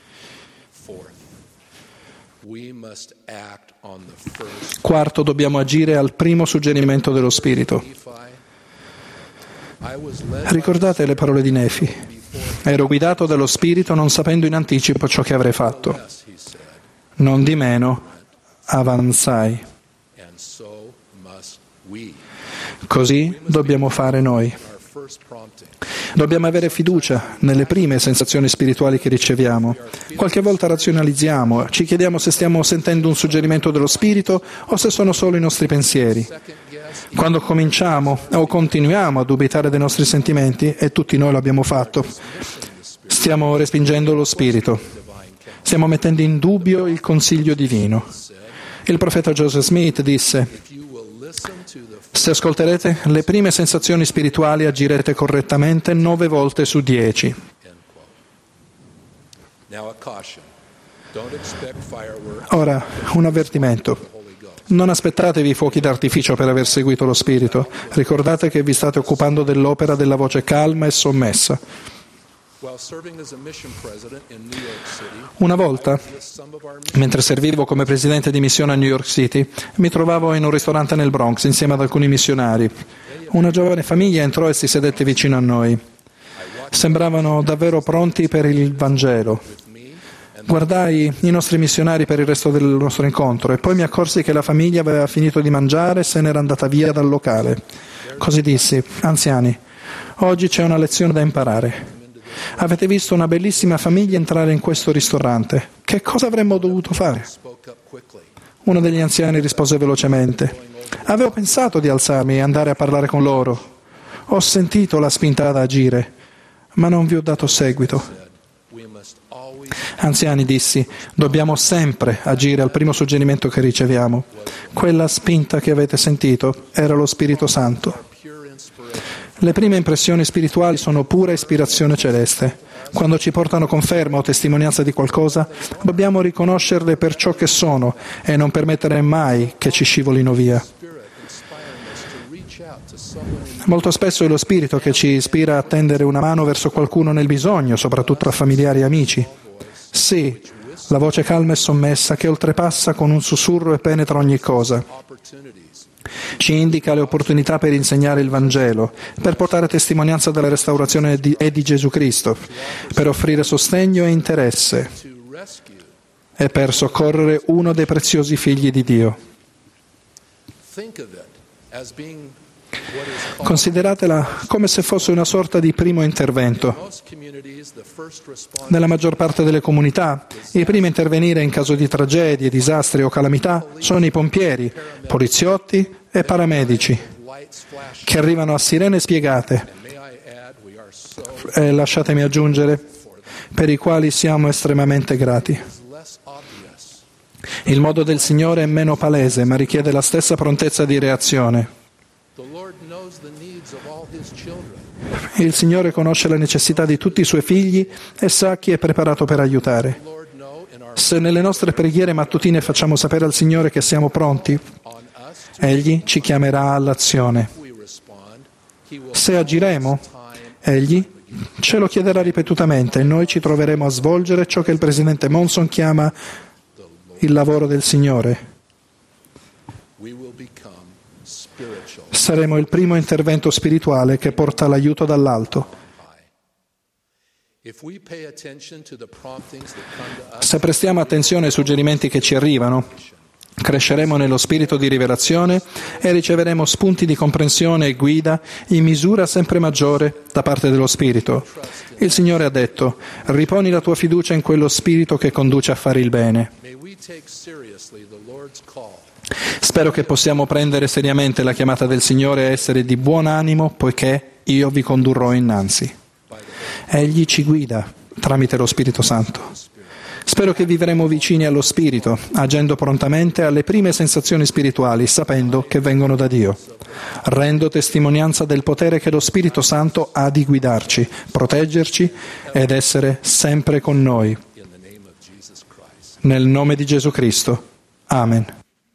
S8: Quarto, dobbiamo agire al primo suggerimento dello Spirito. Ricordate le parole di Nefi? Ero guidato dallo Spirito non sapendo in anticipo ciò che avrei fatto. Non di meno, avanzai. Così dobbiamo fare noi. Dobbiamo avere fiducia nelle prime sensazioni spirituali che riceviamo. Qualche volta razionalizziamo, ci chiediamo se stiamo sentendo un suggerimento dello Spirito o se sono solo i nostri pensieri. Quando cominciamo o continuiamo a dubitare dei nostri sentimenti, e tutti noi l'abbiamo fatto, stiamo respingendo lo Spirito. Stiamo mettendo in dubbio il consiglio divino. Il profeta Joseph Smith disse: se ascolterete le prime sensazioni spirituali agirete correttamente nove volte su dieci. Ora, un avvertimento. Non aspettatevi fuochi d'artificio per aver seguito lo Spirito. Ricordate che vi state occupando dell'opera della voce calma e sommessa. Una volta, mentre servivo come presidente di missione a New York City, mi trovavo in un ristorante nel Bronx insieme ad alcuni missionari. Una giovane famiglia entrò e si sedette vicino a noi. Sembravano davvero pronti per il Vangelo. Guardai i nostri missionari per il resto del nostro incontro e poi mi accorsi che la famiglia aveva finito di mangiare e se n'era andata via dal locale. Così dissi: anziani, oggi c'è una lezione da imparare. Avete visto una bellissima famiglia entrare in questo ristorante. Che cosa avremmo dovuto fare? Uno degli anziani rispose velocemente: avevo pensato di alzarmi e andare a parlare con loro. Ho sentito la spinta ad agire, ma non vi ho dato seguito. Anziani, dissi, dobbiamo sempre agire al primo suggerimento che riceviamo. Quella spinta che avete sentito era lo Spirito Santo. Le prime impressioni spirituali sono pura ispirazione celeste. Quando ci portano conferma o testimonianza di qualcosa, dobbiamo riconoscerle per ciò che sono e non permettere mai che ci scivolino via. Molto spesso è lo Spirito che ci ispira a tendere una mano verso qualcuno nel bisogno, soprattutto a familiari e amici. Sì, la voce calma e sommessa che oltrepassa con un sussurro e penetra ogni cosa. Ci indica le opportunità per insegnare il Vangelo, per portare testimonianza della restaurazione di, e di Gesù Cristo, per offrire sostegno e interesse e per soccorrere uno dei preziosi figli di Dio. Consideratela come se fosse una sorta di primo intervento. Nella maggior parte delle comunità, i primi a intervenire in caso di tragedie, disastri o calamità sono i pompieri, poliziotti e paramedici, che arrivano a sirene spiegate, e lasciatemi aggiungere, per i quali siamo estremamente grati. Il modo del Signore è meno palese, ma richiede la stessa prontezza di reazione. Il Signore conosce le necessità di tutti i Suoi figli e sa chi è preparato per aiutare. Se nelle nostre preghiere mattutine facciamo sapere al Signore che siamo pronti, Egli ci chiamerà all'azione. Se agiremo, Egli ce lo chiederà ripetutamente e noi ci troveremo a svolgere ciò che il Presidente Monson chiama il lavoro del Signore. Saremo il primo intervento spirituale che porta l'aiuto dall'alto. Se prestiamo attenzione ai suggerimenti che ci arrivano, cresceremo nello spirito di rivelazione e riceveremo spunti di comprensione e guida in misura sempre maggiore da parte dello Spirito. Il Signore ha detto: riponi la tua fiducia in quello Spirito che conduce a fare il bene. Spero che possiamo prendere seriamente la chiamata del Signore a essere di buon animo, poiché io vi condurrò innanzi. Egli ci guida tramite lo Spirito Santo. Spero che vivremo vicini allo Spirito, agendo prontamente alle prime sensazioni spirituali, sapendo che vengono da Dio. Rendo testimonianza del potere che lo Spirito Santo ha di guidarci, proteggerci ed essere sempre con noi. Nel nome di Gesù Cristo. Amen.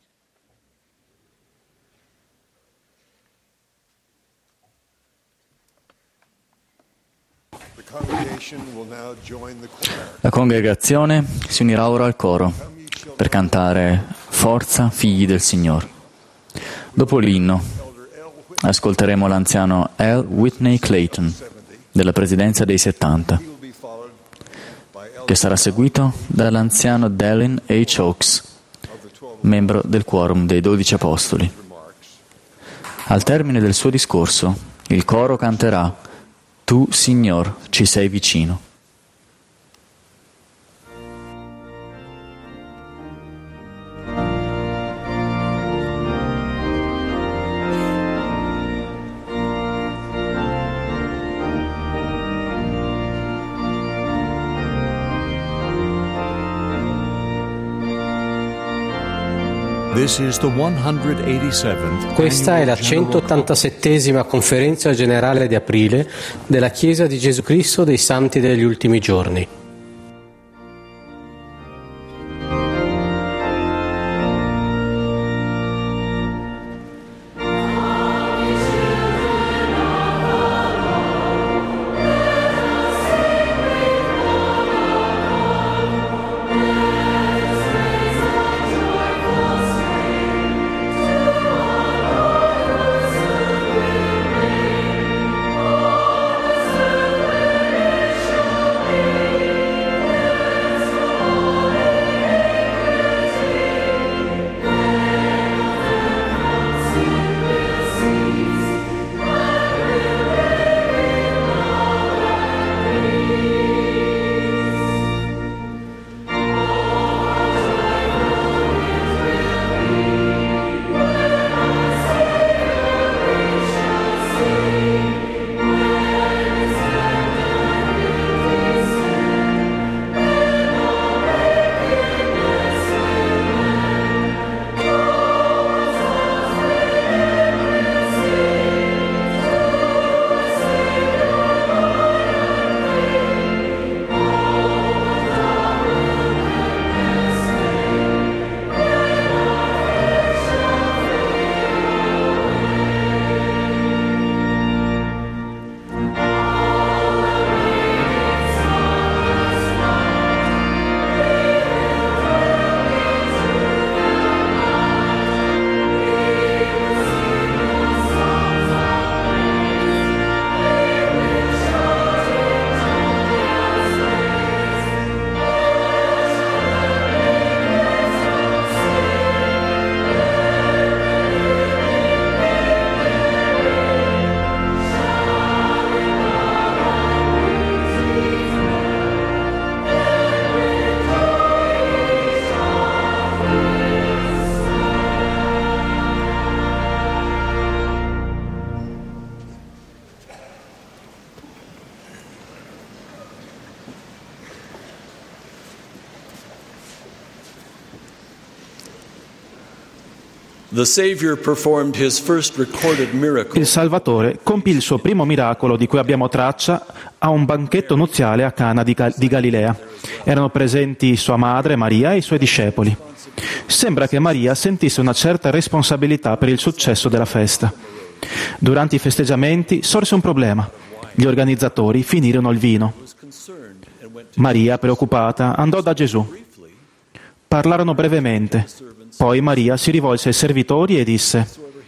S2: La congregazione si unirà ora al coro per cantare Forza, figli del Signore. Dopo l'inno ascolteremo l'anziano L. Whitney Clayton della Presidenza dei settanta, che sarà seguito dall'anziano Dallin H. Oaks, membro del Quorum dei Dodici Apostoli. Al termine del suo discorso, il coro canterà Tu, Signor, ci sei vicino.
S1: Questa è la centottantasettesima conferenza generale di aprile della Chiesa di Gesù Cristo dei Santi degli Ultimi Giorni.
S9: Il Salvatore compì il suo primo miracolo di cui abbiamo traccia a un banchetto nuziale a Cana di, Gal- di Galilea. Erano presenti sua madre Maria e i suoi discepoli. Sembra che Maria sentisse una certa responsabilità per il successo della festa. Durante i festeggiamenti sorse un problema. Gli organizzatori finirono il vino. Maria, preoccupata, andò da Gesù. Parlarono brevemente. Poi Maria si rivolse ai servitori e disse: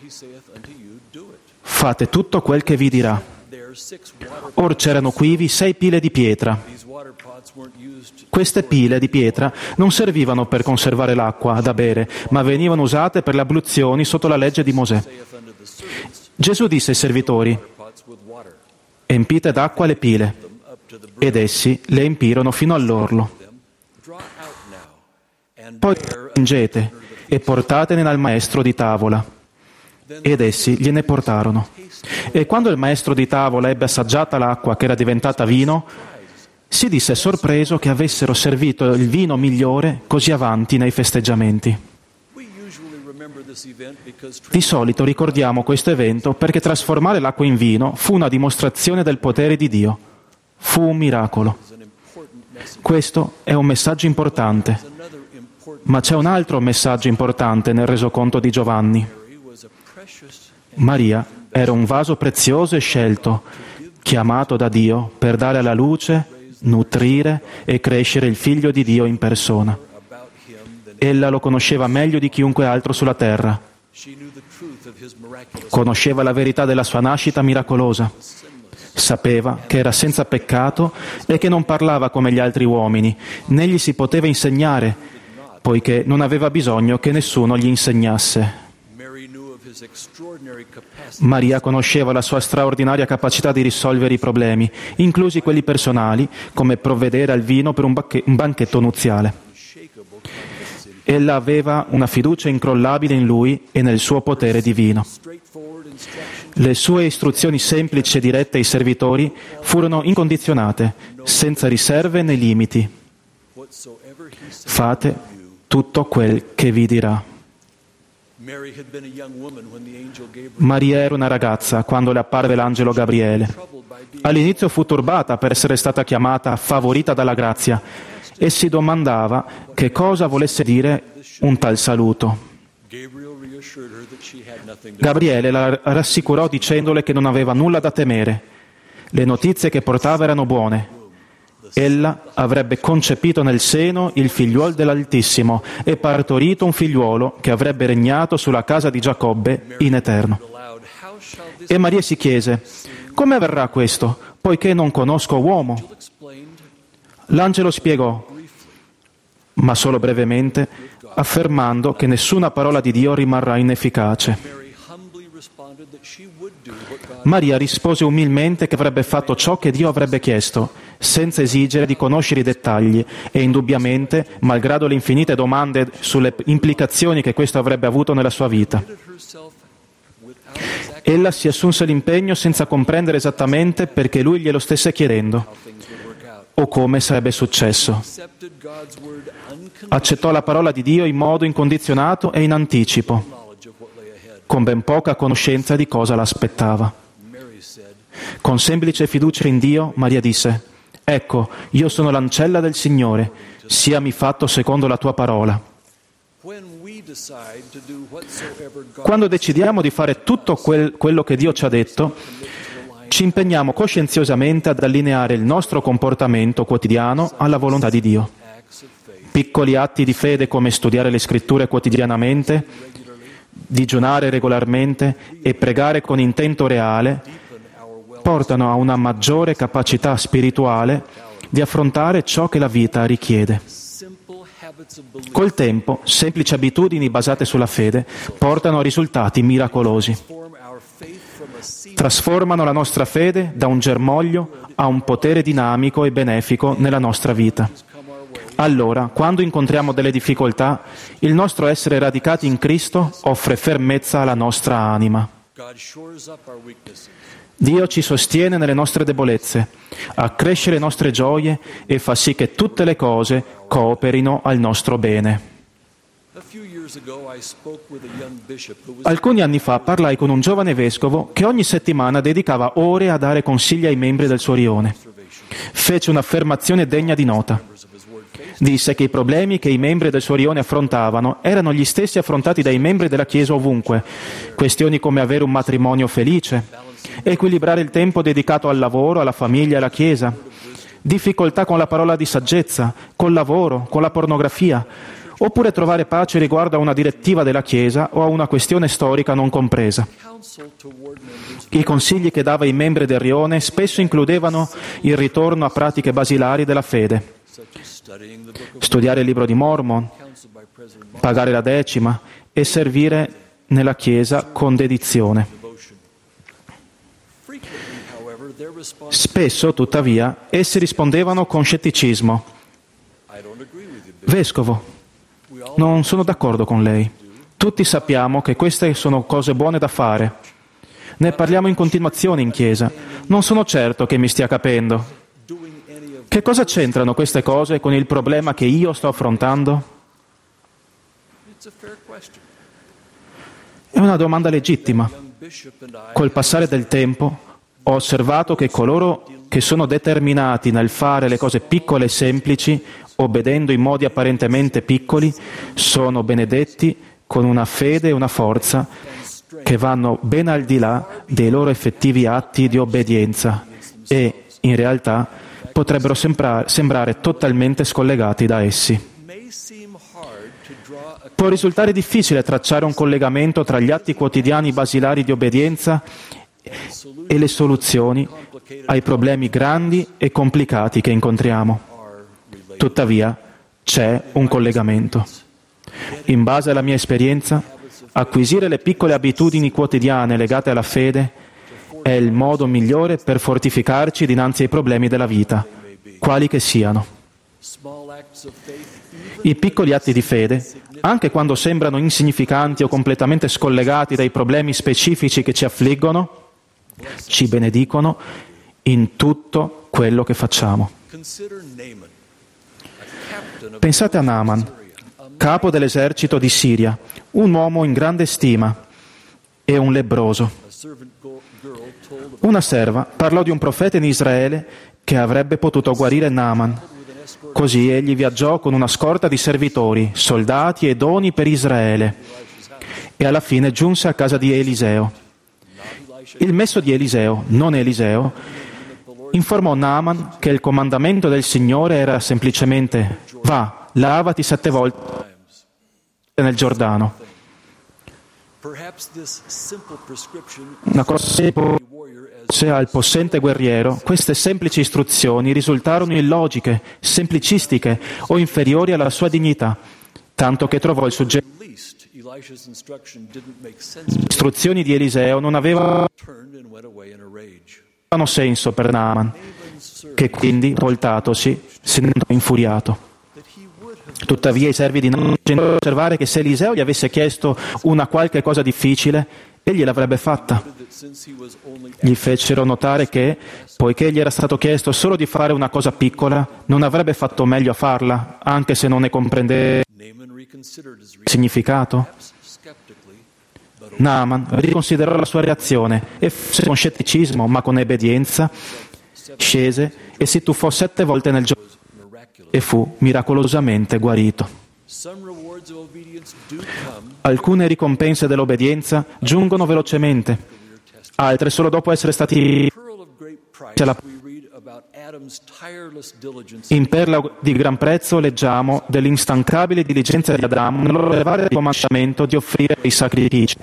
S9: «Fate tutto quel che vi dirà». Or c'erano quivi sei pile di pietra. Queste pile di pietra non servivano per conservare l'acqua da bere, ma venivano usate per le abluzioni sotto la legge di Mosè. Gesù disse ai servitori: «Empite d'acqua le pile», ed essi le empirono fino all'orlo. Poi spingete e portatene al maestro di tavola. Ed essi gliene portarono. E quando il maestro di tavola ebbe assaggiata l'acqua che era diventata vino, si disse sorpreso che avessero servito il vino migliore così avanti nei festeggiamenti. Di solito ricordiamo questo evento perché trasformare l'acqua in vino fu una dimostrazione del potere di Dio. Fu un miracolo. Questo è un messaggio importante. Ma c'è un altro messaggio importante nel resoconto di Giovanni. Maria era un vaso prezioso e scelto, chiamato da Dio per dare alla luce, nutrire e crescere il Figlio di Dio in persona. Ella lo conosceva meglio di chiunque altro sulla terra. Conosceva la verità della sua nascita miracolosa. Sapeva che era senza peccato e che non parlava come gli altri uomini, né gli si poteva insegnare, poiché non aveva bisogno che nessuno gli insegnasse. Maria conosceva la sua straordinaria capacità di risolvere i problemi, inclusi quelli personali, come provvedere al vino per un, bacche- un banchetto nuziale. Ella aveva una fiducia incrollabile in lui e nel suo potere divino. Le sue istruzioni semplici e dirette ai servitori furono incondizionate, senza riserve né limiti. Fate tutto quel che vi dirà. Maria era una ragazza quando le apparve l'angelo Gabriele. All'inizio fu turbata per essere stata chiamata favorita dalla grazia e si domandava che cosa volesse dire un tal saluto. Gabriele la rassicurò dicendole che non aveva nulla da temere. Le notizie che portava erano buone. Ella avrebbe concepito nel seno il figliuolo dell'Altissimo e partorito un figliuolo che avrebbe regnato sulla casa di Giacobbe in eterno. E Maria si chiese: come avverrà questo, poiché non conosco uomo? L'angelo spiegò, ma solo brevemente, affermando che nessuna parola di Dio rimarrà inefficace. Maria rispose umilmente che avrebbe fatto ciò che Dio avrebbe chiesto, senza esigere di conoscere i dettagli, e indubbiamente, malgrado le infinite domande sulle implicazioni che questo avrebbe avuto nella sua vita. Ella si assunse l'impegno senza comprendere esattamente perché lui glielo stesse chiedendo o come sarebbe successo. Accettò la parola di Dio in modo incondizionato e in anticipo, con ben poca conoscenza di cosa l'aspettava. Con semplice fiducia in Dio, Maria disse: «Ecco, io sono l'ancella del Signore, siami fatto secondo la tua parola». Quando decidiamo di fare tutto quel, quello che Dio ci ha detto, ci impegniamo coscienziosamente ad allineare il nostro comportamento quotidiano alla volontà di Dio. Piccoli atti di fede come studiare le scritture quotidianamente, digiunare regolarmente e pregare con intento reale portano a una maggiore capacità spirituale di affrontare ciò che la vita richiede. Col tempo, semplici abitudini basate sulla fede portano a risultati miracolosi. Trasformano la nostra fede da un germoglio a un potere dinamico e benefico nella nostra vita. Allora, quando incontriamo delle difficoltà, il nostro essere radicati in Cristo offre fermezza alla nostra anima. Dio ci sostiene nelle nostre debolezze, accresce le nostre gioie e fa sì che tutte le cose cooperino al nostro bene. Alcuni anni fa parlai con un giovane vescovo che ogni settimana dedicava ore a dare consigli ai membri del suo rione. Fece un'affermazione degna di nota. Disse che i problemi che i membri del suo rione affrontavano erano gli stessi affrontati dai membri della Chiesa ovunque. Questioni come avere un matrimonio felice, equilibrare il tempo dedicato al lavoro, alla famiglia e alla Chiesa, difficoltà con la parola di saggezza, col lavoro, con la pornografia, oppure trovare pace riguardo a una direttiva della Chiesa o a una questione storica non compresa. I consigli che dava ai membri del rione spesso includevano il ritorno a pratiche basilari della fede, studiare il libro di Mormon, pagare la decima e servire nella Chiesa con dedizione. Spesso, tuttavia, essi rispondevano con scetticismo. Vescovo, non sono d'accordo con lei. Tutti sappiamo che queste sono cose buone da fare. Ne parliamo in continuazione in chiesa. Non sono certo che mi stia capendo. Che cosa c'entrano queste cose con il problema che io sto affrontando? È una domanda legittima. Col passare del tempo ho osservato che coloro che sono determinati nel fare le cose piccole e semplici, obbedendo in modi apparentemente piccoli, sono benedetti con una fede e una forza che vanno ben al di là dei loro effettivi atti di obbedienza e, in realtà, potrebbero sembrare, sembrare totalmente scollegati da essi. Può risultare difficile tracciare un collegamento tra gli atti quotidiani basilari di obbedienza e le soluzioni ai problemi grandi e complicati che incontriamo. Tuttavia, c'è un collegamento. In base alla mia esperienza, acquisire le piccole abitudini quotidiane legate alla fede è il modo migliore per fortificarci dinanzi ai problemi della vita, quali che siano. I piccoli atti di fede, anche quando sembrano insignificanti o completamente scollegati dai problemi specifici che ci affliggono, ci benedicono in tutto quello che facciamo. Pensate a Naaman, capo dell'esercito di Siria, un uomo in grande stima e un lebbroso. Una serva parlò di un profeta in Israele che avrebbe potuto guarire Naaman. Così egli viaggiò con una scorta di servitori, soldati e doni per Israele e alla fine giunse a casa di Eliseo. Il messo di Eliseo, non Eliseo, informò Naaman che il comandamento del Signore era semplicemente: va, lavati sette volte nel Giordano. Una cosa se al possente guerriero, queste semplici istruzioni risultarono illogiche, semplicistiche o inferiori alla sua dignità, tanto che trovò il suggerimento. Le istruzioni di Eliseo non avevano senso per Naaman, che quindi, voltatosi, se ne andò infuriato. Tuttavia i servi di Naaman genero osservare che se Eliseo gli avesse chiesto una qualche cosa difficile, egli l'avrebbe fatta. Gli fecero notare che, poiché gli era stato chiesto solo di fare una cosa piccola, non avrebbe fatto meglio a farla, anche se non ne comprendeva il significato. Naaman riconsiderò la sua reazione e, forse con scetticismo, ma con obbedienza, scese e si tuffò sette volte nel giorno e fu miracolosamente guarito. Alcune ricompense dell'obbedienza giungono velocemente, altre solo dopo essere stati in Perla di gran prezzo leggiamo dell'instancabile diligenza di Adamo nell'elevare il comandamento di offrire i sacrifici,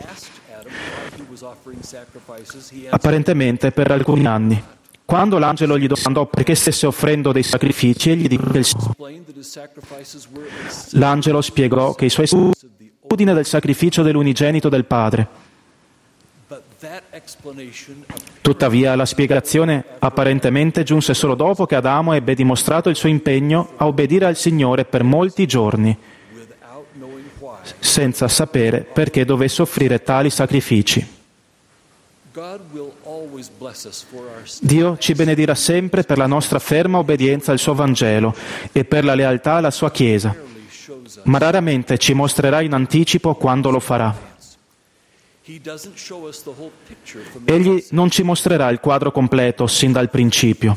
S9: apparentemente per alcuni anni. Quando l'angelo gli domandò perché stesse offrendo dei sacrifici, egli disse che l'angelo spiegò che i suoi l'abitudine del sacrificio dell'unigenito del Padre. Tuttavia, la spiegazione apparentemente giunse solo dopo che Adamo ebbe dimostrato il suo impegno a obbedire al Signore per molti giorni, senza sapere perché dovesse offrire tali sacrifici. Dio ci benedirà sempre per la nostra ferma obbedienza al suo Vangelo e per la lealtà alla sua Chiesa. ma raramente ci mostrerà in anticipo quando lo farà. Egli non ci mostrerà il quadro completo sin dal principio.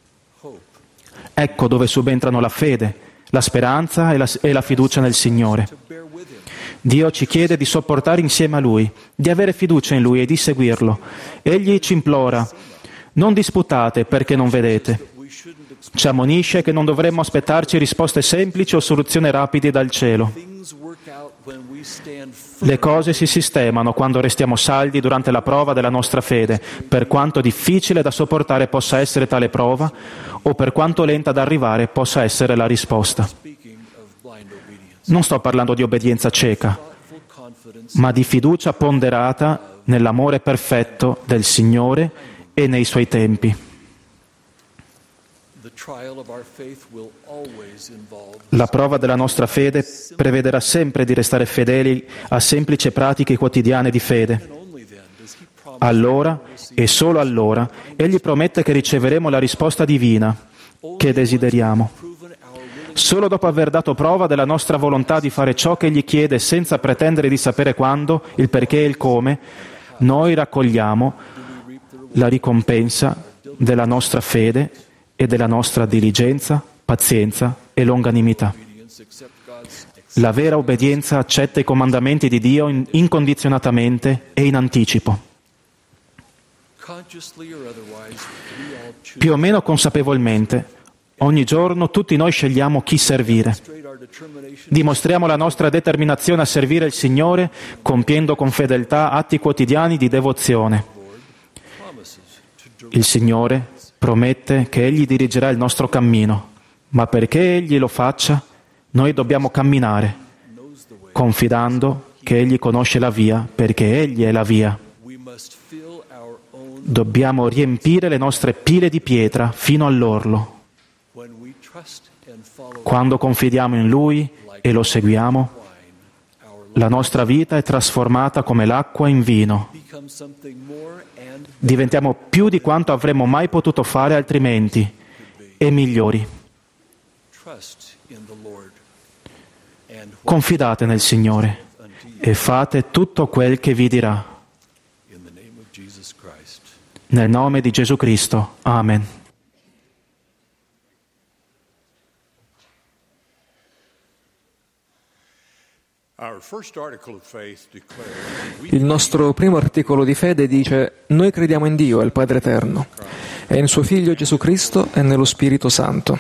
S9: Ecco dove subentrano la fede, la speranza e la, e la fiducia nel Signore. Dio ci chiede di sopportare insieme a Lui, di avere fiducia in Lui e di seguirlo. Egli ci implora: non disputate perché non vedete. Ci ammonisce che non dovremmo aspettarci risposte semplici o soluzioni rapide dal cielo. Le cose si sistemano quando restiamo saldi durante la prova della nostra fede, per quanto difficile da sopportare possa essere tale prova, o per quanto lenta da arrivare possa essere la risposta. Non sto parlando di obbedienza cieca, ma di fiducia ponderata nell'amore perfetto del Signore e nei Suoi tempi. La prova della nostra fede prevederà sempre di restare fedeli a semplici pratiche quotidiane di fede. Allora, e solo allora, Egli promette che riceveremo la risposta divina che desideriamo. Solo dopo aver dato prova della nostra volontà di fare ciò che Egli chiede senza pretendere di sapere quando, il perché e il come, noi raccogliamo la ricompensa della nostra fede e della nostra diligenza, pazienza e longanimità. La vera obbedienza accetta i comandamenti di Dio incondizionatamente e in anticipo. Più o meno consapevolmente, ogni giorno tutti noi scegliamo chi servire. Dimostriamo la nostra determinazione a servire il Signore compiendo con fedeltà atti quotidiani di devozione. Il Signore promette che Egli dirigerà il nostro cammino, ma perché Egli lo faccia, noi dobbiamo camminare, confidando che Egli conosce la via, perché Egli è la via. Dobbiamo riempire le nostre pile di pietra fino all'orlo. Quando confidiamo in Lui e lo seguiamo, la nostra vita è trasformata come l'acqua in vino. Diventiamo più di quanto avremmo mai potuto fare altrimenti e migliori. Confidate nel Signore e fate tutto quel che vi dirà. Nel nome di Gesù Cristo. Amen.
S10: Il nostro primo articolo di fede dice: noi crediamo in Dio, il Padre Eterno, e in Suo Figlio Gesù Cristo e nello Spirito Santo.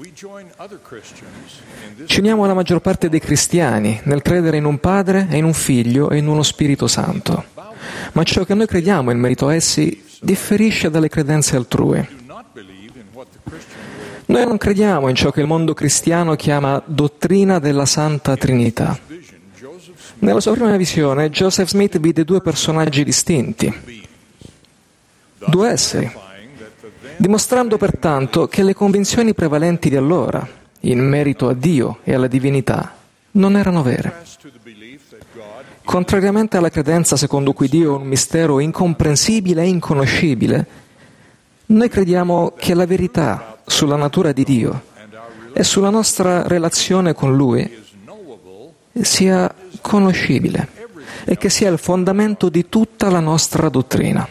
S10: Ci uniamo alla maggior parte dei cristiani nel credere in un Padre e in un Figlio e in uno Spirito Santo. Ma ciò che noi crediamo in merito a essi differisce dalle credenze altrui. Noi non crediamo in ciò che il mondo cristiano chiama dottrina della Santa Trinità. Nella sua prima visione, Joseph Smith vide due personaggi distinti, due esseri, dimostrando pertanto che le convinzioni prevalenti di allora, in merito a Dio e alla divinità, non erano vere. Contrariamente alla credenza secondo cui Dio è un mistero incomprensibile e inconoscibile, noi crediamo che la verità sulla natura di Dio e sulla nostra relazione con Lui sia conoscibile e che sia il fondamento di tutta la nostra dottrina.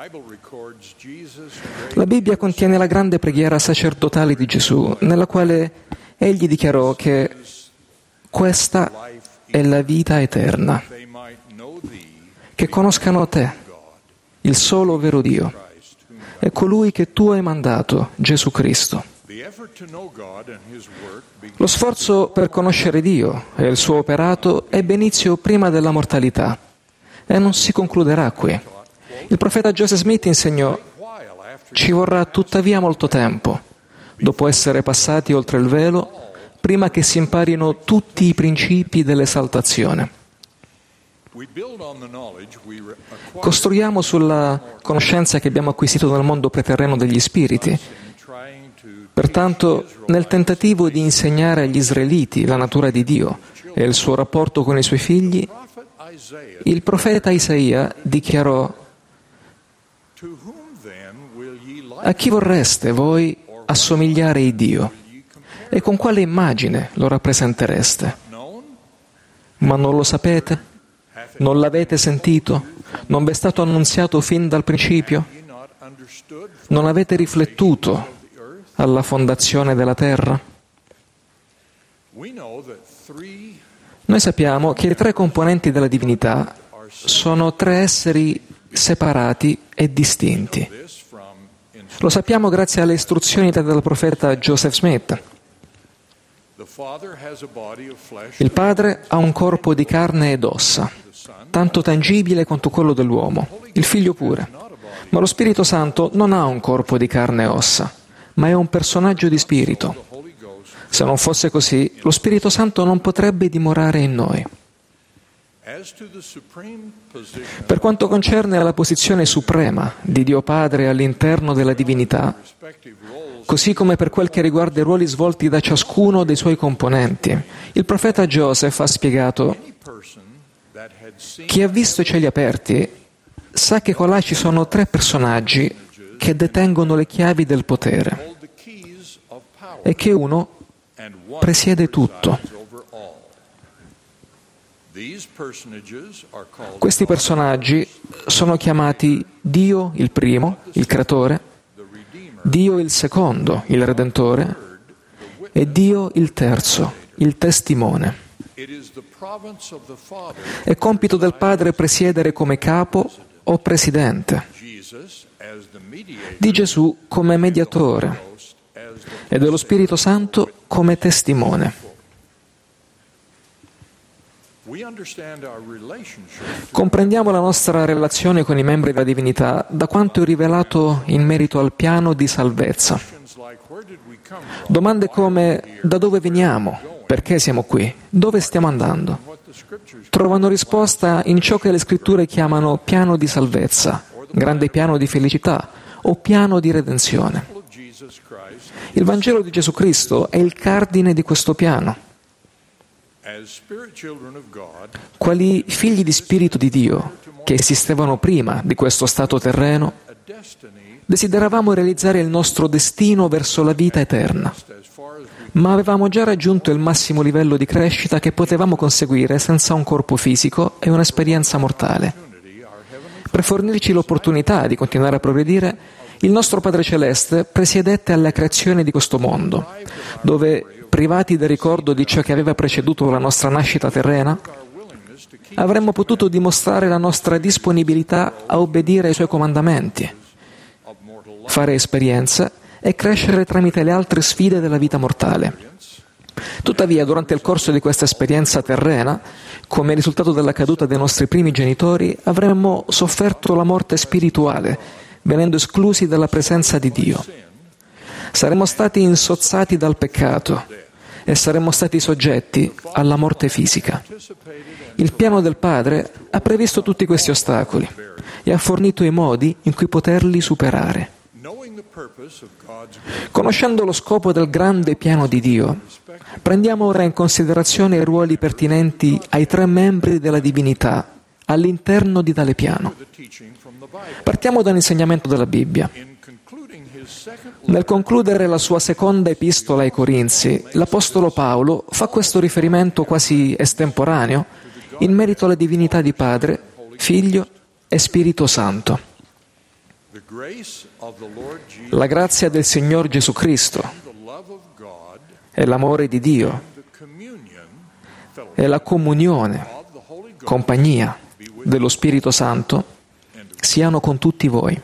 S10: La Bibbia contiene la grande preghiera sacerdotale di Gesù, nella quale egli dichiarò che questa è la vita eterna, che conoscano te, il solo vero Dio, e colui che tu hai mandato, Gesù Cristo. Lo sforzo per conoscere Dio e il suo operato ebbe inizio prima della mortalità e non si concluderà qui. Il profeta Joseph Smith insegnò: ci vorrà tuttavia molto tempo, dopo essere passati oltre il velo, prima che si imparino tutti i principi dell'esaltazione. Costruiamo sulla conoscenza che abbiamo acquisito nel mondo preterreno degli spiriti. Pertanto, nel tentativo di insegnare agli israeliti la natura di Dio e il suo rapporto con i suoi figli, il profeta Isaia dichiarò: a chi vorreste voi assomigliare a Dio? E con quale immagine lo rappresentereste? Ma non lo sapete? Non l'avete sentito? Non vi è stato annunziato fin dal principio? Non avete riflettuto alla fondazione della terra? Noi sappiamo che i tre componenti della divinità sono tre esseri separati e distinti. Lo sappiamo grazie alle istruzioni date dal profeta Joseph Smith. Il Padre ha un corpo di carne ed ossa, tanto tangibile quanto quello dell'uomo, il Figlio pure. Ma lo Spirito Santo non ha un corpo di carne e ossa, ma è un personaggio di spirito. Se non fosse così, lo Spirito Santo non potrebbe dimorare in noi. Per quanto concerne la posizione suprema di Dio Padre all'interno della divinità, così come per quel che riguarda i ruoli svolti da ciascuno dei suoi componenti, il profeta Joseph ha spiegato: chi ha visto i cieli aperti sa che colà ci sono tre personaggi che detengono le chiavi del potere e che uno presiede tutto. Questi personaggi sono chiamati Dio il primo, il creatore, Dio il secondo, il redentore, e Dio il terzo, il testimone. È compito del Padre presiedere come capo o presidente, di Gesù come mediatore e dello Spirito Santo come testimone. Comprendiamo la nostra relazione con i membri della divinità da quanto è rivelato in merito al piano di salvezza. Domande come: da dove veniamo? Perché siamo qui? Dove stiamo andando? Trovano risposta in ciò che le scritture chiamano piano di salvezza, grande piano di felicità o piano di redenzione. Il Vangelo di Gesù Cristo è il cardine di questo piano. Quali figli di Spirito di Dio, che esistevano prima di questo stato terreno, desideravamo realizzare il nostro destino verso la vita eterna, ma avevamo già raggiunto il massimo livello di crescita che potevamo conseguire senza un corpo fisico e un'esperienza mortale. Per fornirci l'opportunità di continuare a progredire, il nostro Padre Celeste presiedette alla creazione di questo mondo, dove, privati del ricordo di ciò che aveva preceduto la nostra nascita terrena, avremmo potuto dimostrare la nostra disponibilità a obbedire ai Suoi comandamenti, fare esperienze e crescere tramite le altre sfide della vita mortale. Tuttavia, durante il corso di questa esperienza terrena, come risultato della caduta dei nostri primi genitori, avremmo sofferto la morte spirituale, venendo esclusi dalla presenza di Dio. Saremmo stati insozzati dal peccato e saremmo stati soggetti alla morte fisica. Il piano del Padre ha previsto tutti questi ostacoli e ha fornito i modi in cui poterli superare. Conoscendo lo scopo del grande piano di Dio, prendiamo ora in considerazione i ruoli pertinenti ai tre membri della divinità all'interno di tale piano. Partiamo dall'insegnamento della Bibbia. Nel concludere la sua seconda epistola ai Corinzi, l'Apostolo Paolo fa questo riferimento quasi estemporaneo in merito alla divinità di Padre, Figlio e Spirito Santo. La grazia del Signor Gesù Cristo e l'amore di Dio e la comunione, compagnia dello Spirito Santo siano con tutti voi.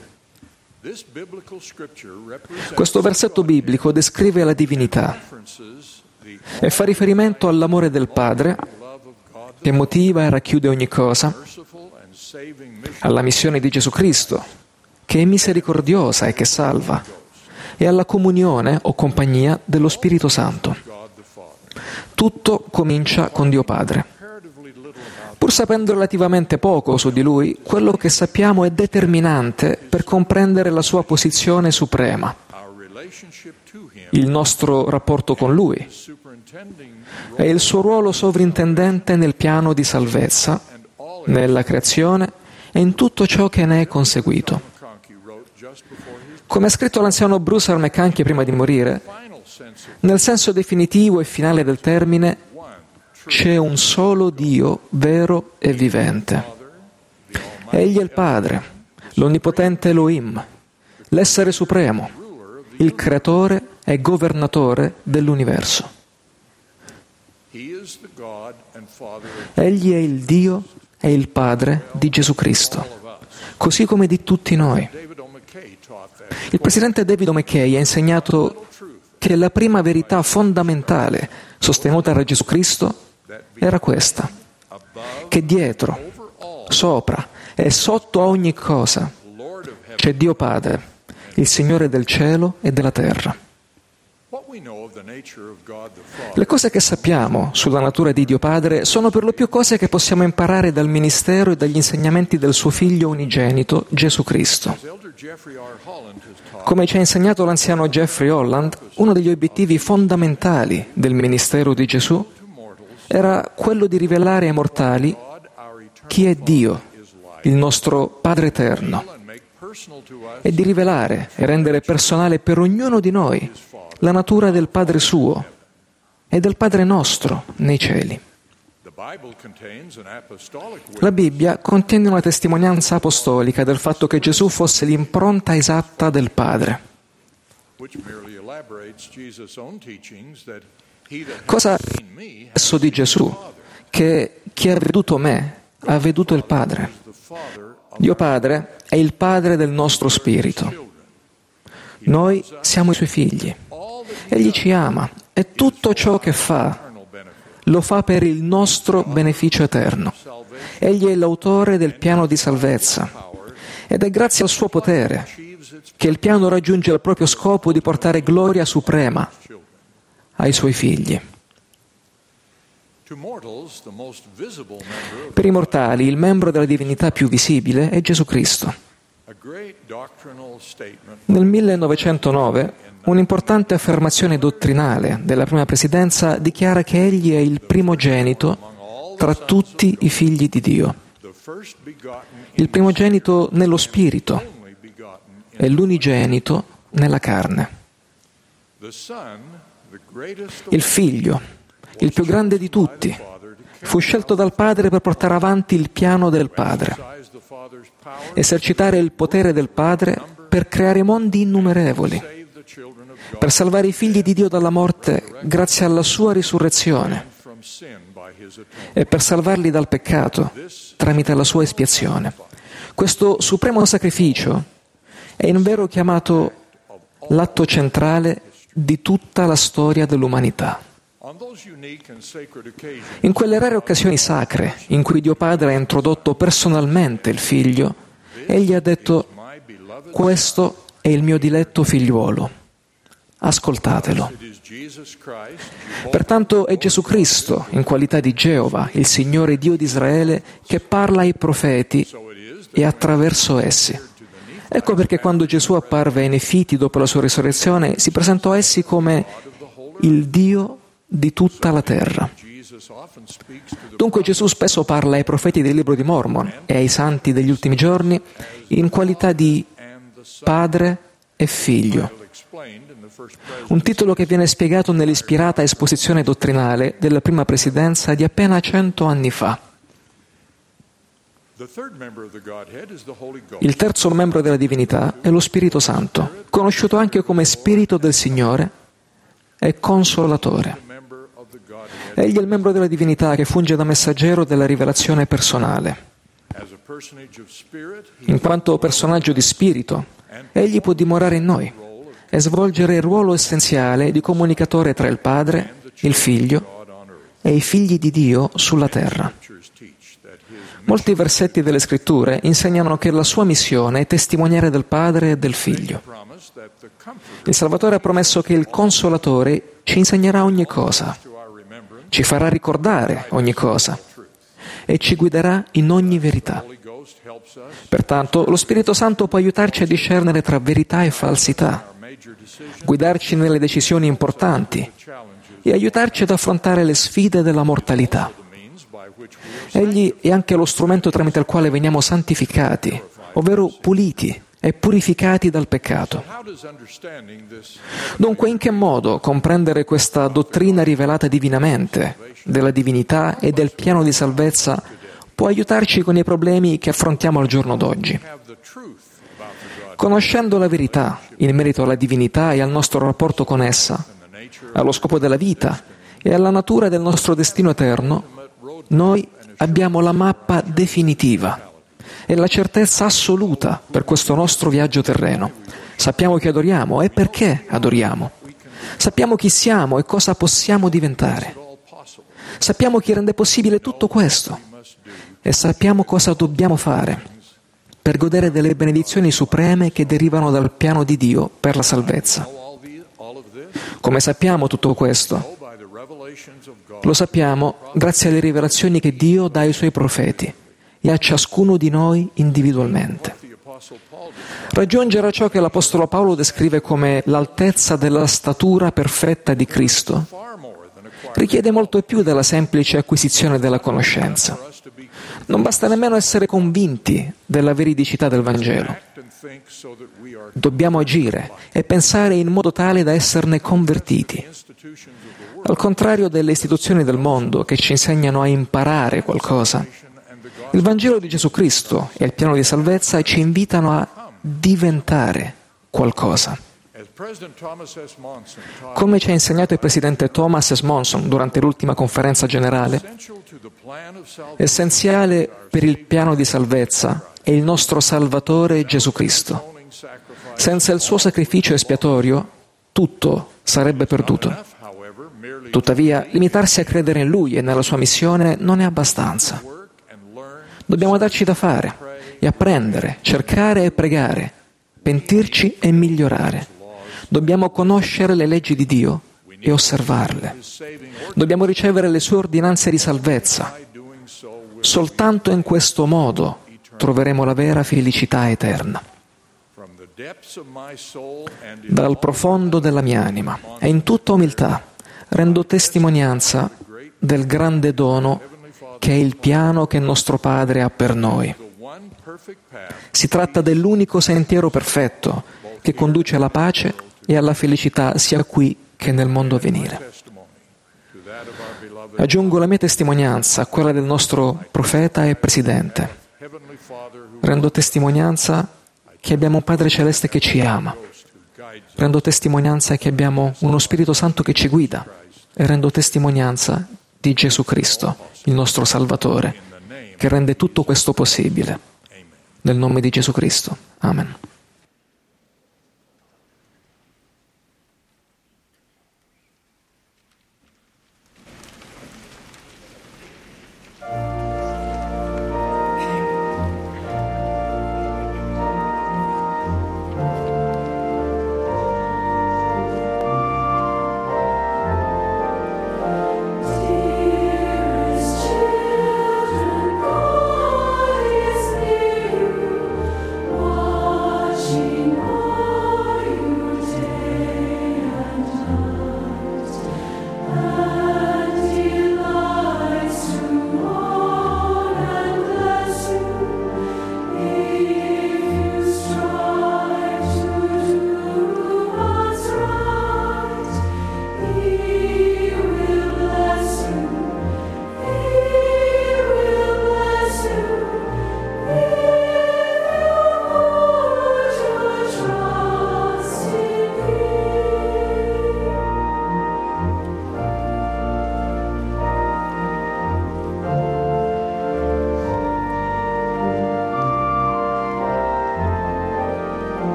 S10: Questo versetto biblico descrive la divinità e fa riferimento all'amore del Padre che motiva e racchiude ogni cosa, alla missione di Gesù Cristo che è misericordiosa e che salva, e alla comunione o compagnia dello Spirito Santo. Tutto comincia con Dio Padre. Pur sapendo relativamente poco su di Lui, quello che sappiamo è determinante per comprendere la sua posizione suprema, il nostro rapporto con Lui e il suo ruolo sovrintendente nel piano di salvezza, nella creazione e in tutto ciò che ne è conseguito. Come ha scritto l'anziano Bruce R. McConkie prima di morire, nel senso definitivo e finale del termine, c'è un solo Dio vero e vivente. Egli è il Padre, l'onnipotente Elohim, l'essere supremo, il creatore e governatore dell'universo. Egli è il Dio e il Padre di Gesù Cristo, così come di tutti noi. Il presidente David Mackay ha insegnato che la prima verità fondamentale sostenuta da Gesù Cristo era questa, che dietro, sopra e sotto ogni cosa c'è Dio Padre, il Signore del cielo e della terra. Le cose che sappiamo sulla natura di Dio Padre sono per lo più cose che possiamo imparare dal ministero e dagli insegnamenti del suo Figlio unigenito, Gesù Cristo. Come ci ha insegnato l'anziano Jeffrey Holland, uno degli obiettivi fondamentali del ministero di Gesù era quello di rivelare ai mortali chi è Dio, il nostro Padre eterno, e di rivelare e rendere personale per ognuno di noi la natura del Padre suo e del Padre nostro nei cieli. La Bibbia contiene una testimonianza apostolica del fatto che Gesù fosse l'impronta esatta del Padre. Cosa è esso di Gesù? Che chi ha veduto me ha veduto il Padre. Dio Padre è il Padre del nostro spirito. Noi siamo i Suoi figli. Egli ci ama e tutto ciò che fa lo fa per il nostro beneficio eterno. Egli è l'autore del piano di salvezza ed è grazie al suo potere che il piano raggiunge il proprio scopo di portare gloria suprema ai Suoi figli. Per i mortali, il membro della divinità più visibile è Gesù Cristo. Nel millenovecentonove, un'importante affermazione dottrinale della prima presidenza dichiara che egli è il primogenito tra tutti i figli di Dio. Il primogenito nello spirito e l'unigenito nella carne. Il figlio, il più grande di tutti, fu scelto dal Padre per portare avanti il piano del Padre, esercitare il potere del Padre per creare mondi innumerevoli, per salvare i figli di Dio dalla morte grazie alla sua risurrezione e per salvarli dal peccato tramite la sua espiazione. Questo supremo sacrificio è in vero chiamato l'atto centrale di tutta la storia dell'umanità. In quelle rare occasioni sacre in cui Dio Padre ha introdotto personalmente il Figlio, Egli ha detto: «Questo è il mio diletto figliuolo, ascoltatelo». Pertanto è Gesù Cristo, in qualità di Geova, il Signore Dio di Israele, che parla ai profeti e attraverso essi. Ecco perché quando Gesù apparve ai Nefiti dopo la sua risurrezione, si presentò a essi come il Dio di tutta la terra. Dunque Gesù spesso parla ai profeti del libro di Mormon e ai santi degli ultimi giorni in qualità di Padre e Figlio. Un titolo che viene spiegato nell'ispirata esposizione dottrinale della prima presidenza di appena cento anni fa. Il terzo membro della divinità è lo Spirito Santo, conosciuto anche come Spirito del Signore e Consolatore. Egli è il membro della divinità che funge da messaggero della rivelazione personale. In quanto personaggio di spirito, egli può dimorare in noi e svolgere il ruolo essenziale di comunicatore tra il Padre, il Figlio e i figli di Dio sulla terra. Molti versetti delle Scritture insegnano che la sua missione è testimoniare del Padre e del Figlio. Il Salvatore ha promesso che il Consolatore ci insegnerà ogni cosa, ci farà ricordare ogni cosa e ci guiderà in ogni verità. Pertanto, lo Spirito Santo può aiutarci a discernere tra verità e falsità, guidarci nelle decisioni importanti e aiutarci ad affrontare le sfide della mortalità. Egli è anche lo strumento tramite il quale veniamo santificati, ovvero puliti e purificati dal peccato. Dunque, in che modo comprendere questa dottrina rivelata divinamente della divinità e del piano di salvezza può aiutarci con i problemi che affrontiamo al giorno d'oggi? Conoscendo la verità in merito alla divinità e al nostro rapporto con essa, allo scopo della vita e alla natura del nostro destino eterno, noi abbiamo la mappa definitiva e la certezza assoluta per questo nostro viaggio terreno. Sappiamo chi adoriamo e perché adoriamo. Sappiamo chi siamo e cosa possiamo diventare. Sappiamo chi rende possibile tutto questo e sappiamo cosa dobbiamo fare per godere delle benedizioni supreme che derivano dal piano di Dio per la salvezza. Come sappiamo tutto questo? Lo sappiamo grazie alle rivelazioni che Dio dà ai Suoi profeti e a ciascuno di noi individualmente. Raggiungere ciò che l'Apostolo Paolo descrive come l'altezza della statura perfetta di Cristo richiede molto più della semplice acquisizione della conoscenza. Non basta nemmeno essere convinti della veridicità del Vangelo. Dobbiamo agire e pensare in modo tale da esserne convertiti. Al contrario delle istituzioni del mondo che ci insegnano a imparare qualcosa, il Vangelo di Gesù Cristo e il piano di salvezza ci invitano a diventare qualcosa. Come ci ha insegnato il presidente Thomas S. Monson durante l'ultima conferenza generale, essenziale per il piano di salvezza è il nostro Salvatore Gesù Cristo. Senza il suo sacrificio espiatorio, tutto sarebbe perduto. Tuttavia, limitarsi a credere in Lui e nella sua missione non è abbastanza. Dobbiamo darci da fare e apprendere, cercare e pregare, pentirci e migliorare. Dobbiamo conoscere le leggi di Dio e osservarle. Dobbiamo ricevere le sue ordinanze di salvezza. Soltanto in questo modo troveremo la vera felicità eterna. Dal profondo della mia anima e in tutta umiltà rendo testimonianza del grande dono che è il piano che nostro Padre ha per noi. Si tratta dell'unico sentiero perfetto che conduce alla pace e alla felicità sia qui che nel mondo a venire. Aggiungo la mia testimonianza a quella del nostro profeta e presidente. Rendo testimonianza che abbiamo un Padre Celeste che ci ama. Rendo testimonianza che abbiamo uno Spirito Santo che ci guida. E rendo testimonianza di Gesù Cristo, il nostro Salvatore, che rende tutto questo possibile. Nel nome di Gesù Cristo. Amen.
S11: Watch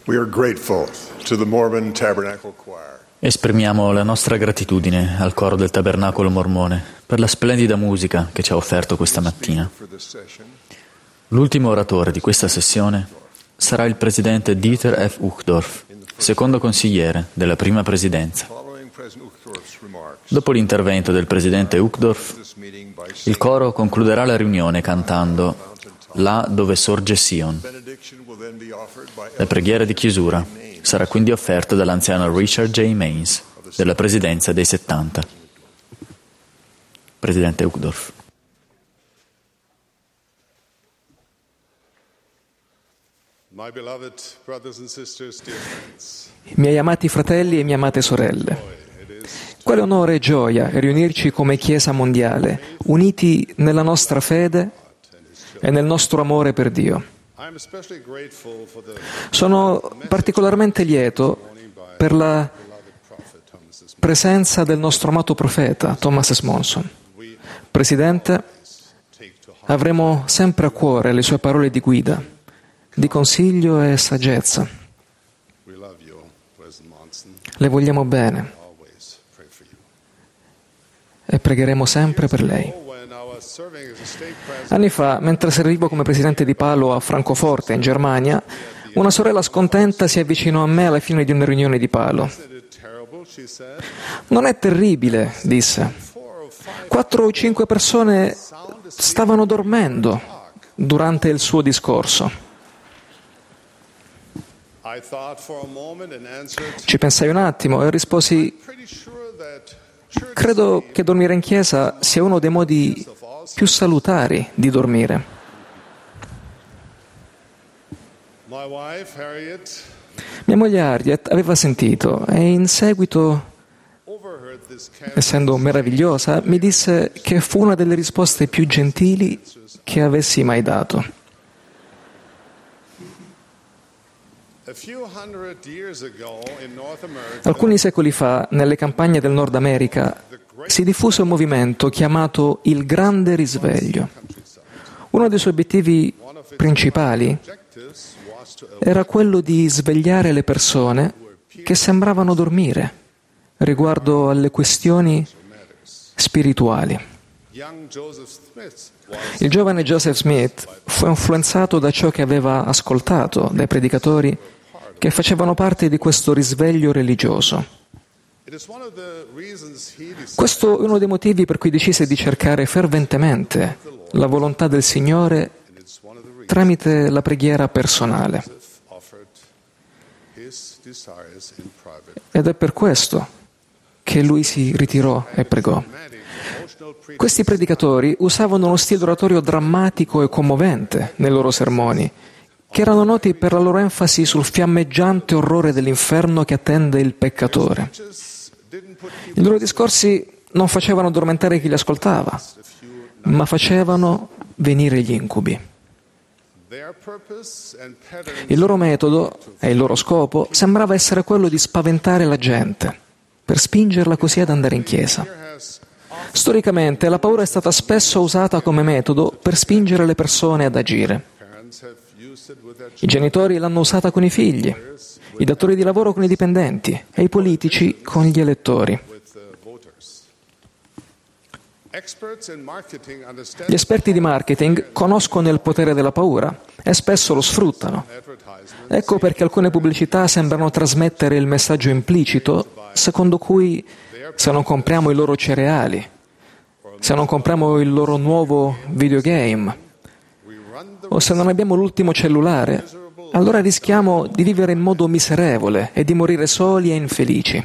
S11: We are grateful to the Mormon Tabernacle Choir.
S2: Esprimiamo la nostra gratitudine al coro del Tabernacolo Mormone per la splendida musica che ci ha offerto questa mattina. L'ultimo oratore di questa sessione sarà il presidente Dieter F. Uchtdorf, secondo consigliere della prima presidenza. Dopo l'intervento del presidente Uchtdorf, il coro concluderà la riunione cantando Là dove sorge Sion. La preghiera di chiusura sarà quindi offerta dall'anziano Richard J. Maines, della presidenza dei settanta. Presidente Uchtdorf.
S10: Miei amati fratelli e mie amate sorelle, quale onore e gioia riunirci come Chiesa mondiale, uniti nella nostra fede e nel nostro amore per Dio. Sono particolarmente lieto per la presenza del nostro amato profeta Thomas S. Monson. Presidente, avremo sempre a cuore le sue parole di guida, di consiglio e saggezza. Le vogliamo bene e pregheremo sempre per lei. Anni fa, mentre servivo come presidente di Palo a Francoforte, in Germania, una sorella scontenta si avvicinò a me alla fine di una riunione di Palo. Non è terribile, disse. Quattro o cinque persone stavano dormendo durante il suo discorso. Ci pensai un attimo e risposi: credo che dormire in chiesa sia uno dei modi più salutari di dormire. Mia moglie Harriet aveva sentito e in seguito, essendo meravigliosa, mi disse che fu una delle risposte più gentili che avessi mai dato. Alcuni secoli fa, nelle campagne del Nord America, si diffuse un movimento chiamato il Grande Risveglio. Uno dei suoi obiettivi principali era quello di svegliare le persone che sembravano dormire riguardo alle questioni spirituali. Il giovane Joseph Smith fu influenzato da ciò che aveva ascoltato dai predicatori che facevano parte di questo risveglio religioso. Questo è uno dei motivi per cui decise di cercare ferventemente la volontà del Signore tramite la preghiera personale. Ed è per questo che lui si ritirò e pregò. Questi predicatori usavano uno stile oratorio drammatico e commovente nei loro sermoni, che erano noti per la loro enfasi sul fiammeggiante orrore dell'inferno che attende il peccatore. I loro discorsi non facevano addormentare chi li ascoltava, ma facevano venire gli incubi. Il loro metodo e il loro scopo sembrava essere quello di spaventare la gente, per spingerla così ad andare in chiesa. Storicamente la paura è stata spesso usata come metodo per spingere le persone ad agire. I genitori l'hanno usata con i figli, i datori di lavoro con i dipendenti e i politici con gli elettori. Gli esperti di marketing conoscono il potere della paura e spesso lo sfruttano. Ecco perché alcune pubblicità sembrano trasmettere il messaggio implicito secondo cui se non compriamo i loro cereali, se non compriamo il loro nuovo videogame o se non abbiamo l'ultimo cellulare, allora rischiamo di vivere in modo miserevole e di morire soli e infelici.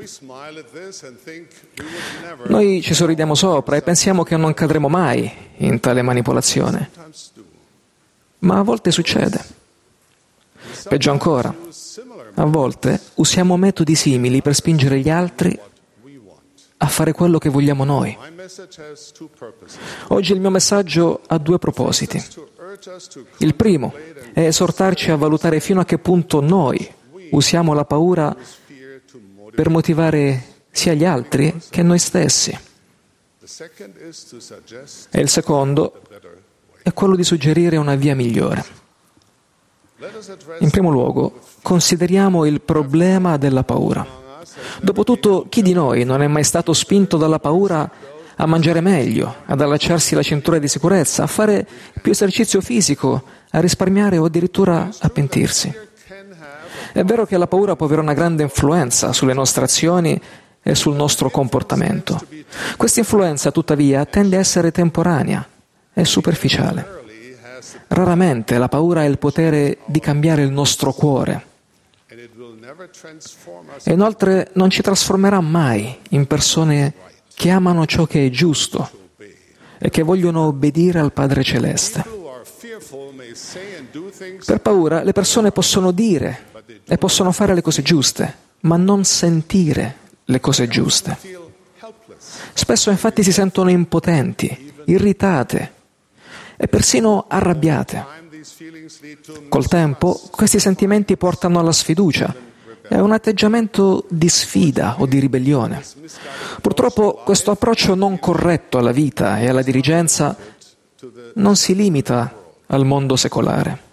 S10: Noi ci sorridiamo sopra e pensiamo che non cadremo mai in tale manipolazione. Ma a volte succede. Peggio ancora, a volte usiamo metodi simili per spingere gli altri a fare quello che vogliamo noi. Oggi il mio messaggio ha due propositi. Il primo è esortarci a valutare fino a che punto noi usiamo la paura per motivare sia gli altri che noi stessi. E il secondo è quello di suggerire una via migliore. In primo luogo, consideriamo il problema della paura. Dopotutto, chi di noi non è mai stato spinto dalla paura a mangiare meglio, ad allacciarsi la cintura di sicurezza, a fare più esercizio fisico, a risparmiare o addirittura a pentirsi? È vero che la paura può avere una grande influenza sulle nostre azioni e sul nostro comportamento. Questa influenza, tuttavia, tende a essere temporanea e superficiale. Raramente la paura ha il potere di cambiare il nostro cuore. E inoltre non ci trasformerà mai in persone che amano ciò che è giusto e che vogliono obbedire al Padre Celeste. Per paura le persone possono dire e possono fare le cose giuste, ma non sentire le cose giuste. Spesso infatti si sentono impotenti, irritate e persino arrabbiate. Col tempo questi sentimenti portano alla sfiducia e a un atteggiamento di sfida o di ribellione. Purtroppo questo approccio non corretto alla vita e alla dirigenza non si limita al mondo secolare.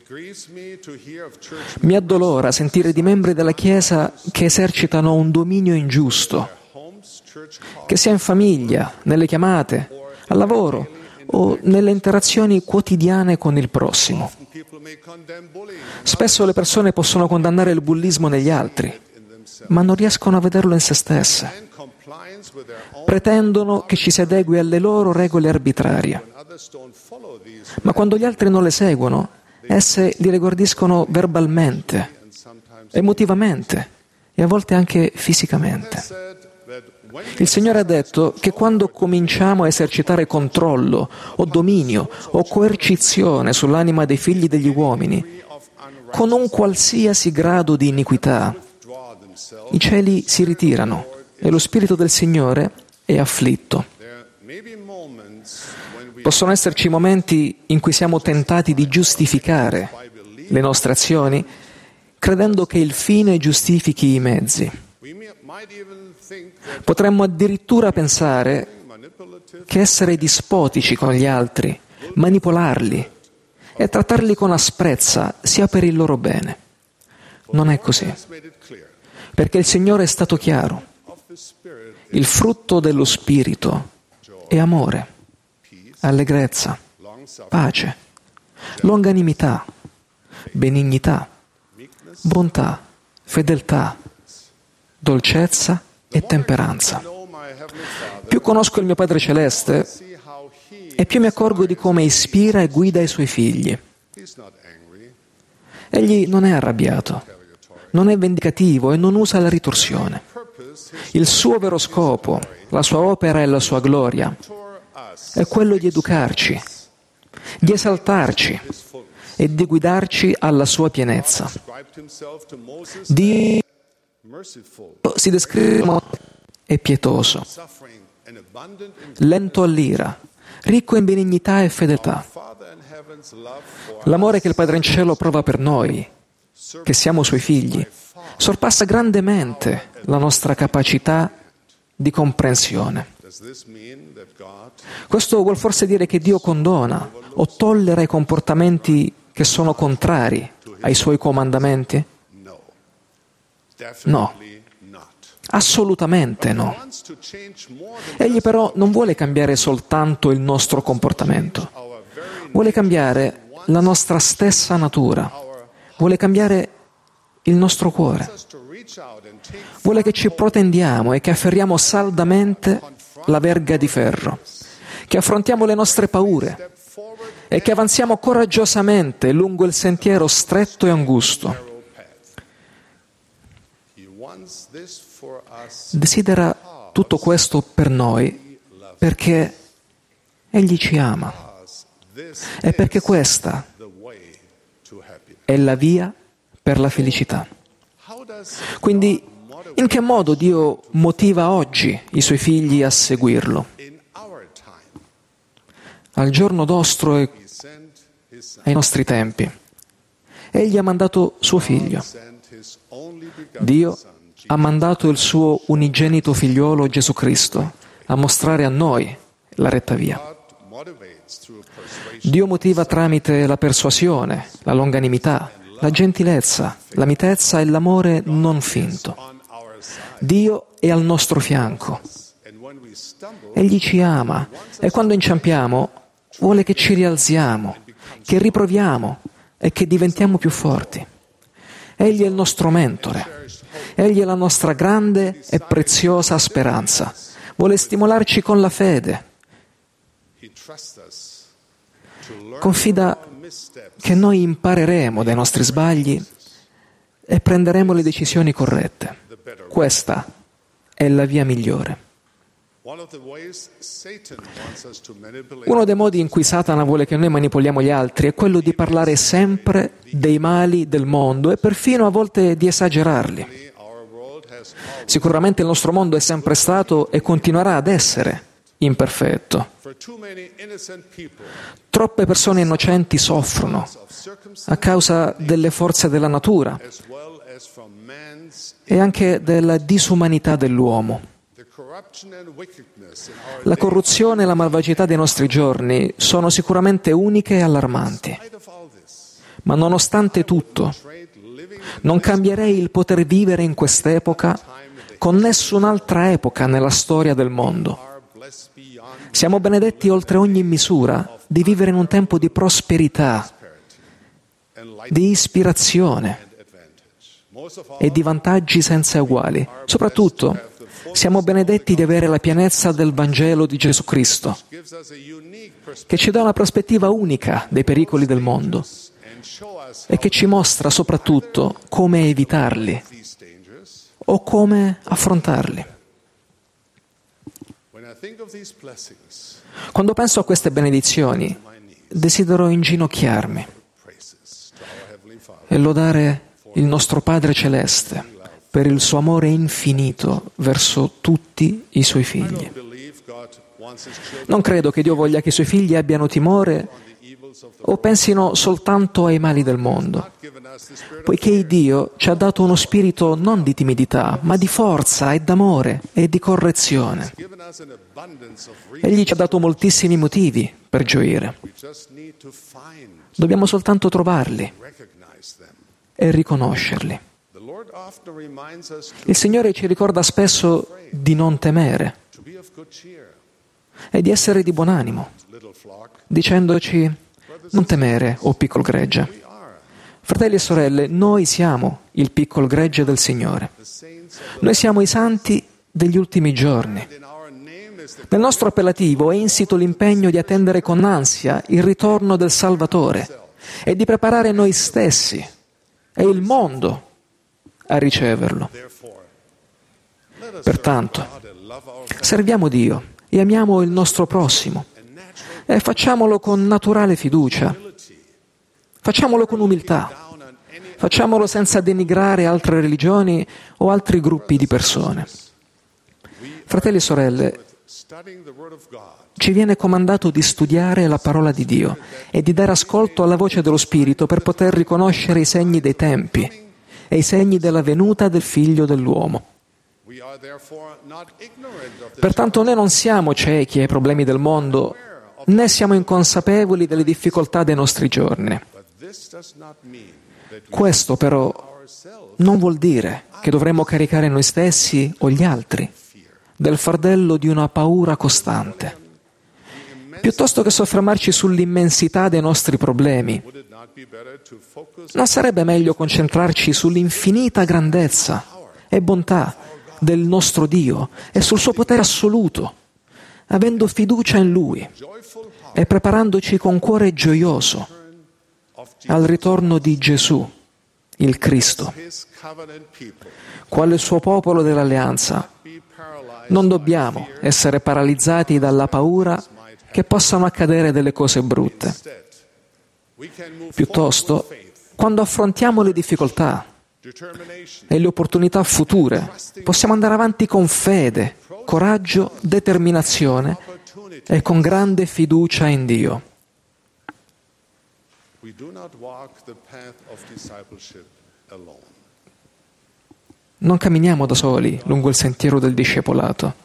S10: Mi addolora sentire di membri della Chiesa che esercitano un dominio ingiusto, che sia in famiglia, nelle chiamate, al lavoro o nelle interazioni quotidiane con il prossimo. Spesso le persone possono condannare il bullismo negli altri, ma non riescono a vederlo in se stesse. Pretendono che ci si adegui alle loro regole arbitrarie, ma quando gli altri non le seguono, esse li riguardiscono verbalmente, emotivamente e a volte anche fisicamente. Il Signore ha detto che quando cominciamo a esercitare controllo o dominio o coercizione sull'anima dei figli degli uomini, con un qualsiasi grado di iniquità, i cieli si ritirano e lo Spirito del Signore è afflitto. Possono esserci momenti in cui siamo tentati di giustificare le nostre azioni credendo che il fine giustifichi i mezzi. Potremmo addirittura pensare che essere dispotici con gli altri, manipolarli e trattarli con asprezza sia per il loro bene. Non è così, perché il Signore è stato chiaro. Il frutto dello Spirito è amore, allegrezza, pace, longanimità, benignità, bontà, fedeltà, dolcezza e temperanza. Più conosco il mio Padre Celeste e più mi accorgo di come ispira e guida i suoi figli. Egli non è arrabbiato, non è vendicativo e non usa la ritorsione. Il suo vero scopo, la sua opera e la sua gloria è quello di educarci, di esaltarci e di guidarci alla sua pienezza. Dio si descrive come è pietoso, lento all'ira, ricco in benignità e fedeltà. L'amore che il Padre in cielo prova per noi, che siamo suoi figli, sorpassa grandemente la nostra capacità di comprensione. Questo vuol forse dire che Dio condona o tollera i comportamenti che sono contrari ai suoi comandamenti? No, assolutamente no. Egli però non vuole cambiare soltanto il nostro comportamento, vuole cambiare la nostra stessa natura, vuole cambiare il nostro cuore, vuole che ci protendiamo e che afferriamo saldamente la verga di ferro, che affrontiamo le nostre paure e che avanziamo coraggiosamente lungo il sentiero stretto e angusto. Desidera tutto questo per noi perché Egli ci ama e perché questa è la via per la felicità. Quindi, in che modo Dio motiva oggi i Suoi figli a seguirlo? Al giorno nostro e ai nostri tempi. Egli ha mandato suo Figlio. Dio ha mandato il suo unigenito figliolo Gesù Cristo a mostrare a noi la retta via. Dio motiva tramite la persuasione, la longanimità, la gentilezza, la mitezza e l'amore non finto. Dio è al nostro fianco. Egli ci ama e quando inciampiamo vuole che ci rialziamo, che riproviamo e che diventiamo più forti. Egli è il nostro mentore. Egli è la nostra grande e preziosa speranza. Vuole stimolarci con la fede. Confida che noi impareremo dai nostri sbagli e prenderemo le decisioni corrette. Questa è la via migliore. Uno dei modi in cui Satana vuole che noi manipoliamo gli altri è quello di parlare sempre dei mali del mondo e perfino a volte di esagerarli. Sicuramente il nostro mondo è sempre stato e continuerà ad essere imperfetto. Troppe persone innocenti soffrono a causa delle forze della natura e anche della disumanità dell'uomo. La corruzione e la malvagità dei nostri giorni sono sicuramente uniche e allarmanti. Ma nonostante tutto, non cambierei il poter vivere in quest'epoca con nessun'altra epoca nella storia del mondo. Siamo benedetti oltre ogni misura di vivere in un tempo di prosperità, di ispirazione e di vantaggi senza uguali. Soprattutto, siamo benedetti di avere la pienezza del Vangelo di Gesù Cristo, che ci dà una prospettiva unica dei pericoli del mondo e che ci mostra soprattutto come evitarli o come affrontarli. Quando penso a queste benedizioni, desidero inginocchiarmi e lodare il nostro Padre Celeste per il suo amore infinito verso tutti i suoi figli. Non credo che Dio voglia che i suoi figli abbiano timore o pensino soltanto ai mali del mondo, poiché Dio ci ha dato uno spirito non di timidità, ma di forza e d'amore e di correzione. Egli ci ha dato moltissimi motivi per gioire. Dobbiamo soltanto trovarli e riconoscerli. Il Signore ci ricorda spesso di non temere e di essere di buon animo, dicendoci: non temere, o piccolo gregge. Fratelli e sorelle, noi siamo il piccolo gregge del Signore. Noi siamo i santi degli ultimi giorni. Nel nostro appellativo è insito l'impegno di attendere con ansia il ritorno del Salvatore e di preparare noi stessi e il mondo a riceverlo. Pertanto, serviamo Dio e amiamo il nostro prossimo e facciamolo con naturale fiducia, facciamolo con umiltà, facciamolo senza denigrare altre religioni o altri gruppi di persone. Fratelli e sorelle, ci viene comandato di studiare la parola di Dio e di dare ascolto alla voce dello Spirito per poter riconoscere i segni dei tempi e i segni della venuta del Figlio dell'uomo. Pertanto noi non siamo ciechi ai problemi del mondo, né siamo inconsapevoli delle difficoltà dei nostri giorni. Questo però non vuol dire che dovremmo caricare noi stessi o gli altri del fardello di una paura costante. Piuttosto che soffermarci sull'immensità dei nostri problemi, non sarebbe meglio concentrarci sull'infinita grandezza e bontà del nostro Dio e sul suo potere assoluto, avendo fiducia in Lui e preparandoci con cuore gioioso al ritorno di Gesù, il Cristo. Quale suo popolo dell'alleanza, non dobbiamo essere paralizzati dalla paura che possano accadere delle cose brutte. Piuttosto, quando affrontiamo le difficoltà e le opportunità future, possiamo andare avanti con fede, coraggio, determinazione e con grande fiducia in Dio. Non camminiamo da soli lungo il sentiero del discepolato.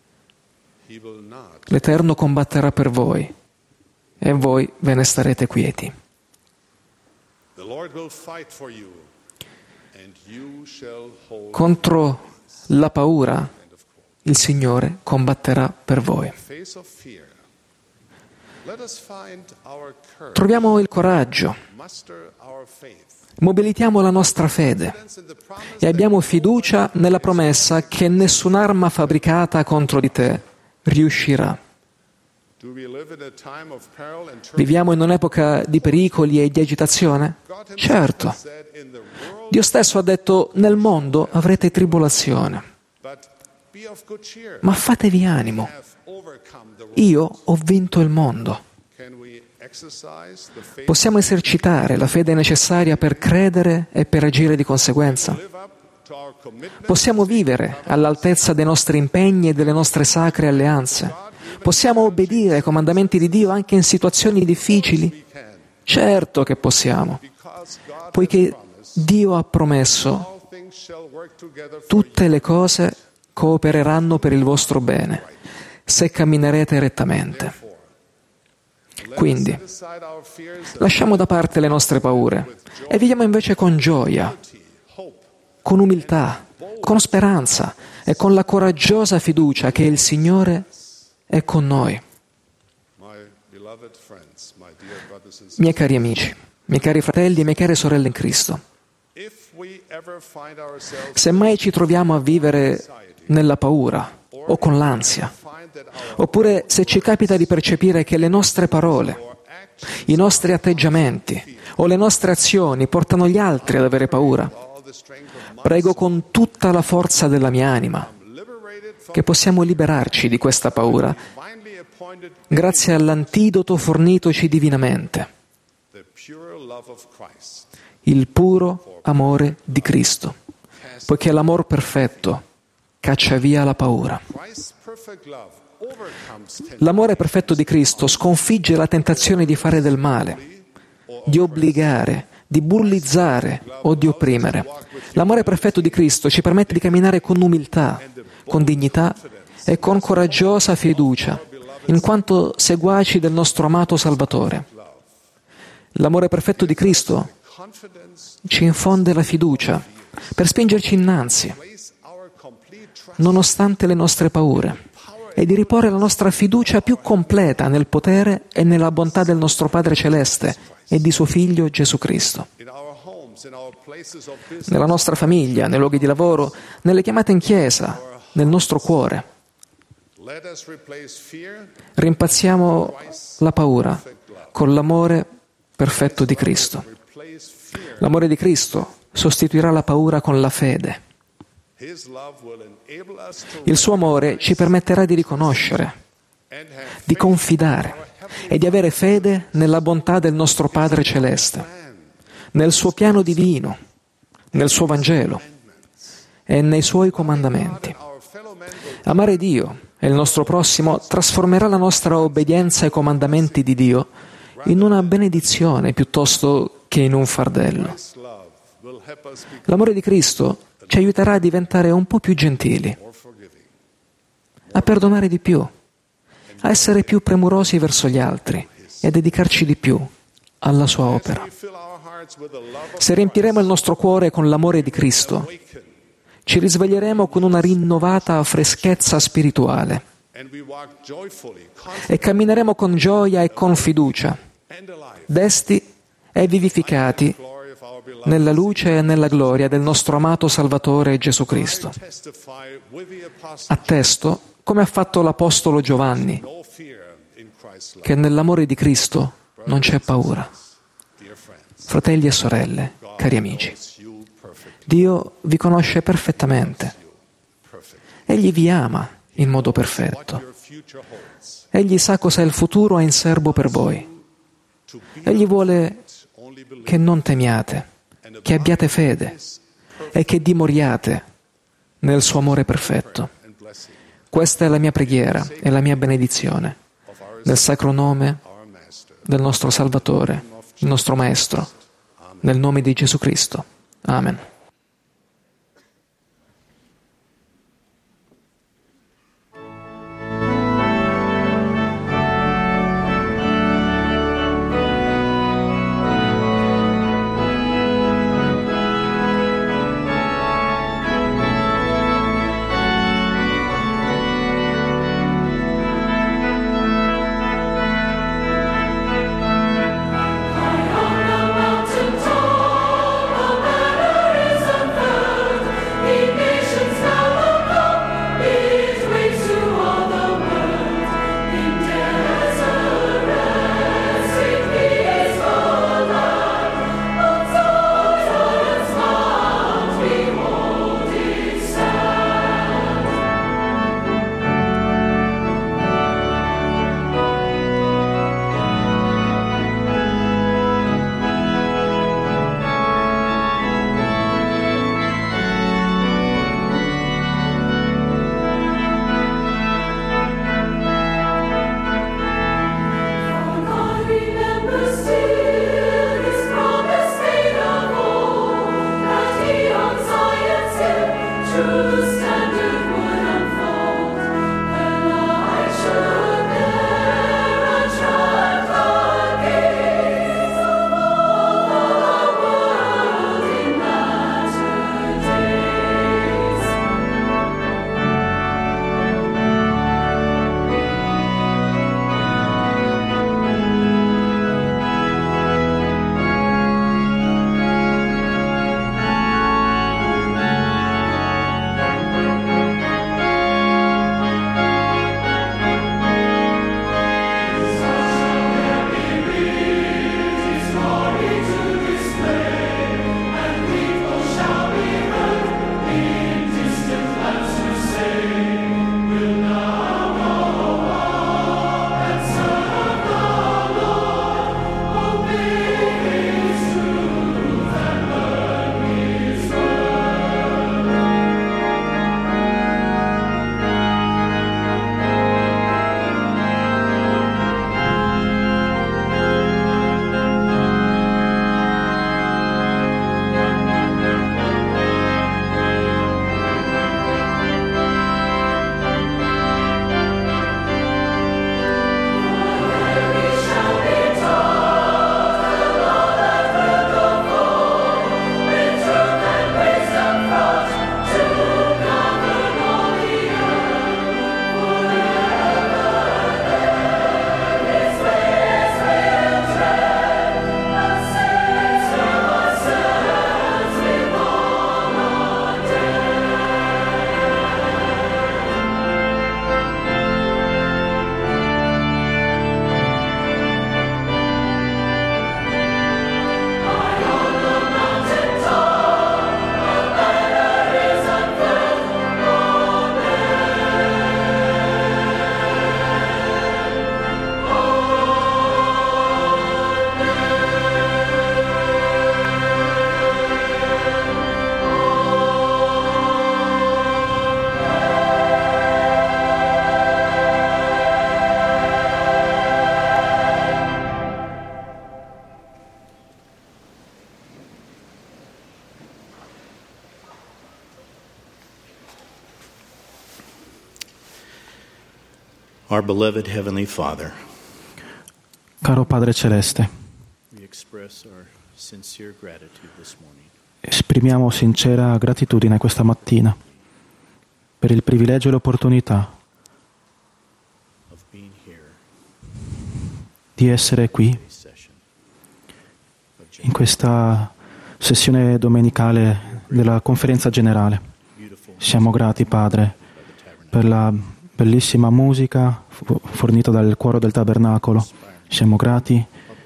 S10: L'Eterno combatterà per voi e voi ve ne starete quieti. Contro la paura il Signore combatterà per voi. Troviamo il coraggio, mobilitiamo la nostra fede e abbiamo fiducia nella promessa che nessun'arma fabbricata contro di te riuscirà. Viviamo in un'epoca di pericoli e di agitazione? Certo. Dio stesso ha detto: nel mondo avrete tribolazione. Ma fatevi animo. Io ho vinto il mondo. Possiamo esercitare la fede necessaria per credere e per agire di conseguenza? Possiamo vivere all'altezza dei nostri impegni e delle nostre sacre alleanze? Possiamo obbedire ai comandamenti di Dio anche in situazioni difficili? Certo che possiamo, poiché Dio ha promesso: tutte le cose coopereranno per il vostro bene, se camminerete rettamente. Quindi, lasciamo da parte le nostre paure e viviamo invece con gioia, con umiltà, con speranza e con la coraggiosa fiducia che il Signore è con noi. Miei cari amici, miei cari fratelli e mie care sorelle in Cristo, se mai ci troviamo a vivere nella paura o con l'ansia, oppure se ci capita di percepire che le nostre parole, i nostri atteggiamenti o le nostre azioni portano gli altri ad avere paura, prego con tutta la forza della mia anima che possiamo liberarci di questa paura grazie all'antidoto fornitoci divinamente, il puro amore di Cristo, poiché l'amor perfetto caccia via la paura. L'amore perfetto di Cristo sconfigge la tentazione di fare del male, di obbligare, di bullizzare o di opprimere. L'amore perfetto di Cristo ci permette di camminare con umiltà, con dignità e con coraggiosa fiducia, in quanto seguaci del nostro amato Salvatore. L'amore perfetto di Cristo ci infonde la fiducia per spingerci innanzi, nonostante le nostre paure, e di riporre la nostra fiducia più completa nel potere e nella bontà del nostro Padre Celeste e di suo Figlio Gesù Cristo. Nella nostra famiglia, nei luoghi di lavoro, nelle chiamate in chiesa, nel nostro cuore. Rimpazziamo la paura con l'amore perfetto di Cristo. L'amore di Cristo sostituirà la paura con la fede. Il suo amore ci permetterà di riconoscere, di confidare e di avere fede nella bontà del nostro Padre Celeste, nel suo piano divino, nel suo Vangelo e nei suoi comandamenti. Amare Dio e il nostro prossimo trasformerà la nostra obbedienza ai comandamenti di Dio in una benedizione piuttosto che in un fardello. L'amore di Cristo ci aiuterà a diventare un po' più gentili, a perdonare di più, a essere più premurosi verso gli altri e a dedicarci di più alla sua opera. Se riempiremo il nostro cuore con l'amore di Cristo, ci risveglieremo con una rinnovata freschezza spirituale e cammineremo con gioia e con fiducia, desti e vivificati nella luce e nella gloria del nostro amato Salvatore Gesù Cristo. Attesto, come ha fatto l'Apostolo Giovanni, che nell'amore di Cristo non c'è paura. Fratelli e sorelle, cari amici, Dio vi conosce perfettamente. Egli vi ama in modo perfetto. Egli sa cosa il futuro ha in serbo per voi. Egli vuole che non temiate, che abbiate fede e che dimoriate nel suo amore perfetto. Questa è la mia preghiera e la mia benedizione, nel sacro nome del nostro Salvatore, il nostro Maestro, nel nome di Gesù Cristo. Amen.
S12: Our beloved Heavenly Father,
S9: caro Padre Celeste,
S12: we express our sincere gratitude this morning
S9: esprimiamo sincera gratitudine questa mattina per il privilegio e l'opportunità
S12: of being here
S9: di essere qui in questa sessione domenicale della conferenza generale. Siamo grati, Padre, per la bellissima musica fornita dal coro del tabernacolo. Siamo grati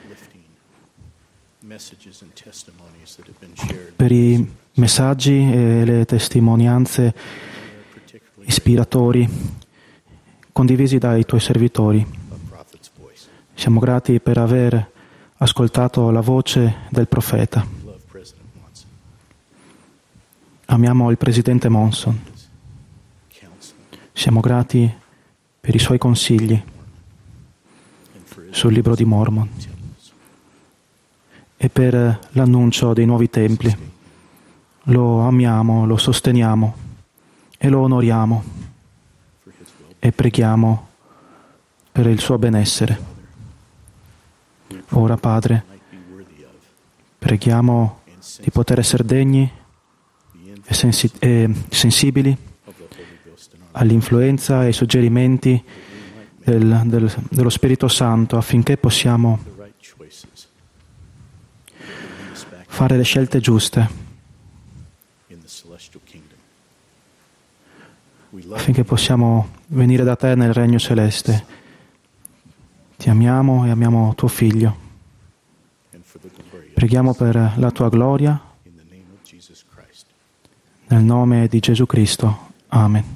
S9: per i messaggi e le testimonianze ispiratori condivisi dai Tuoi servitori. Siamo grati per aver ascoltato la voce del profeta. Amiamo il Presidente Monson. Siamo grati per i suoi consigli sul libro di Mormon e per l'annuncio dei nuovi templi. Lo amiamo, lo sosteniamo e lo onoriamo e preghiamo per il suo benessere. Ora, Padre, preghiamo di poter essere degni e, sensi- e sensibili all'influenza e ai suggerimenti del, del, dello Spirito Santo affinché possiamo fare le scelte giuste, affinché possiamo venire da Te nel Regno Celeste. Ti amiamo e amiamo Tuo Figlio. Preghiamo per la Tua gloria, nel nome di Gesù Cristo. Amen.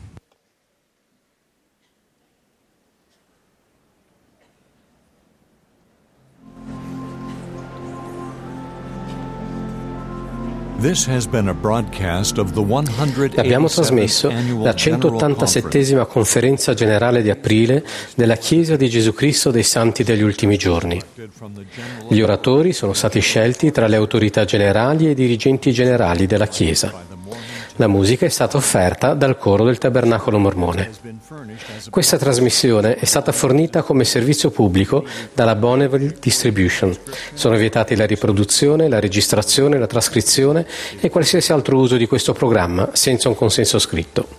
S1: Abbiamo trasmesso la centottantasettesima conferenza generale di aprile della Chiesa di Gesù Cristo dei Santi degli Ultimi Giorni. Gli oratori sono stati scelti tra le autorità generali e i dirigenti generali della Chiesa. La musica è stata offerta dal coro del Tabernacolo Mormone. Questa trasmissione è stata fornita come servizio pubblico dalla Bonneville Distribution. Sono vietati la riproduzione, la registrazione, la trascrizione e qualsiasi altro uso di questo programma senza un consenso scritto.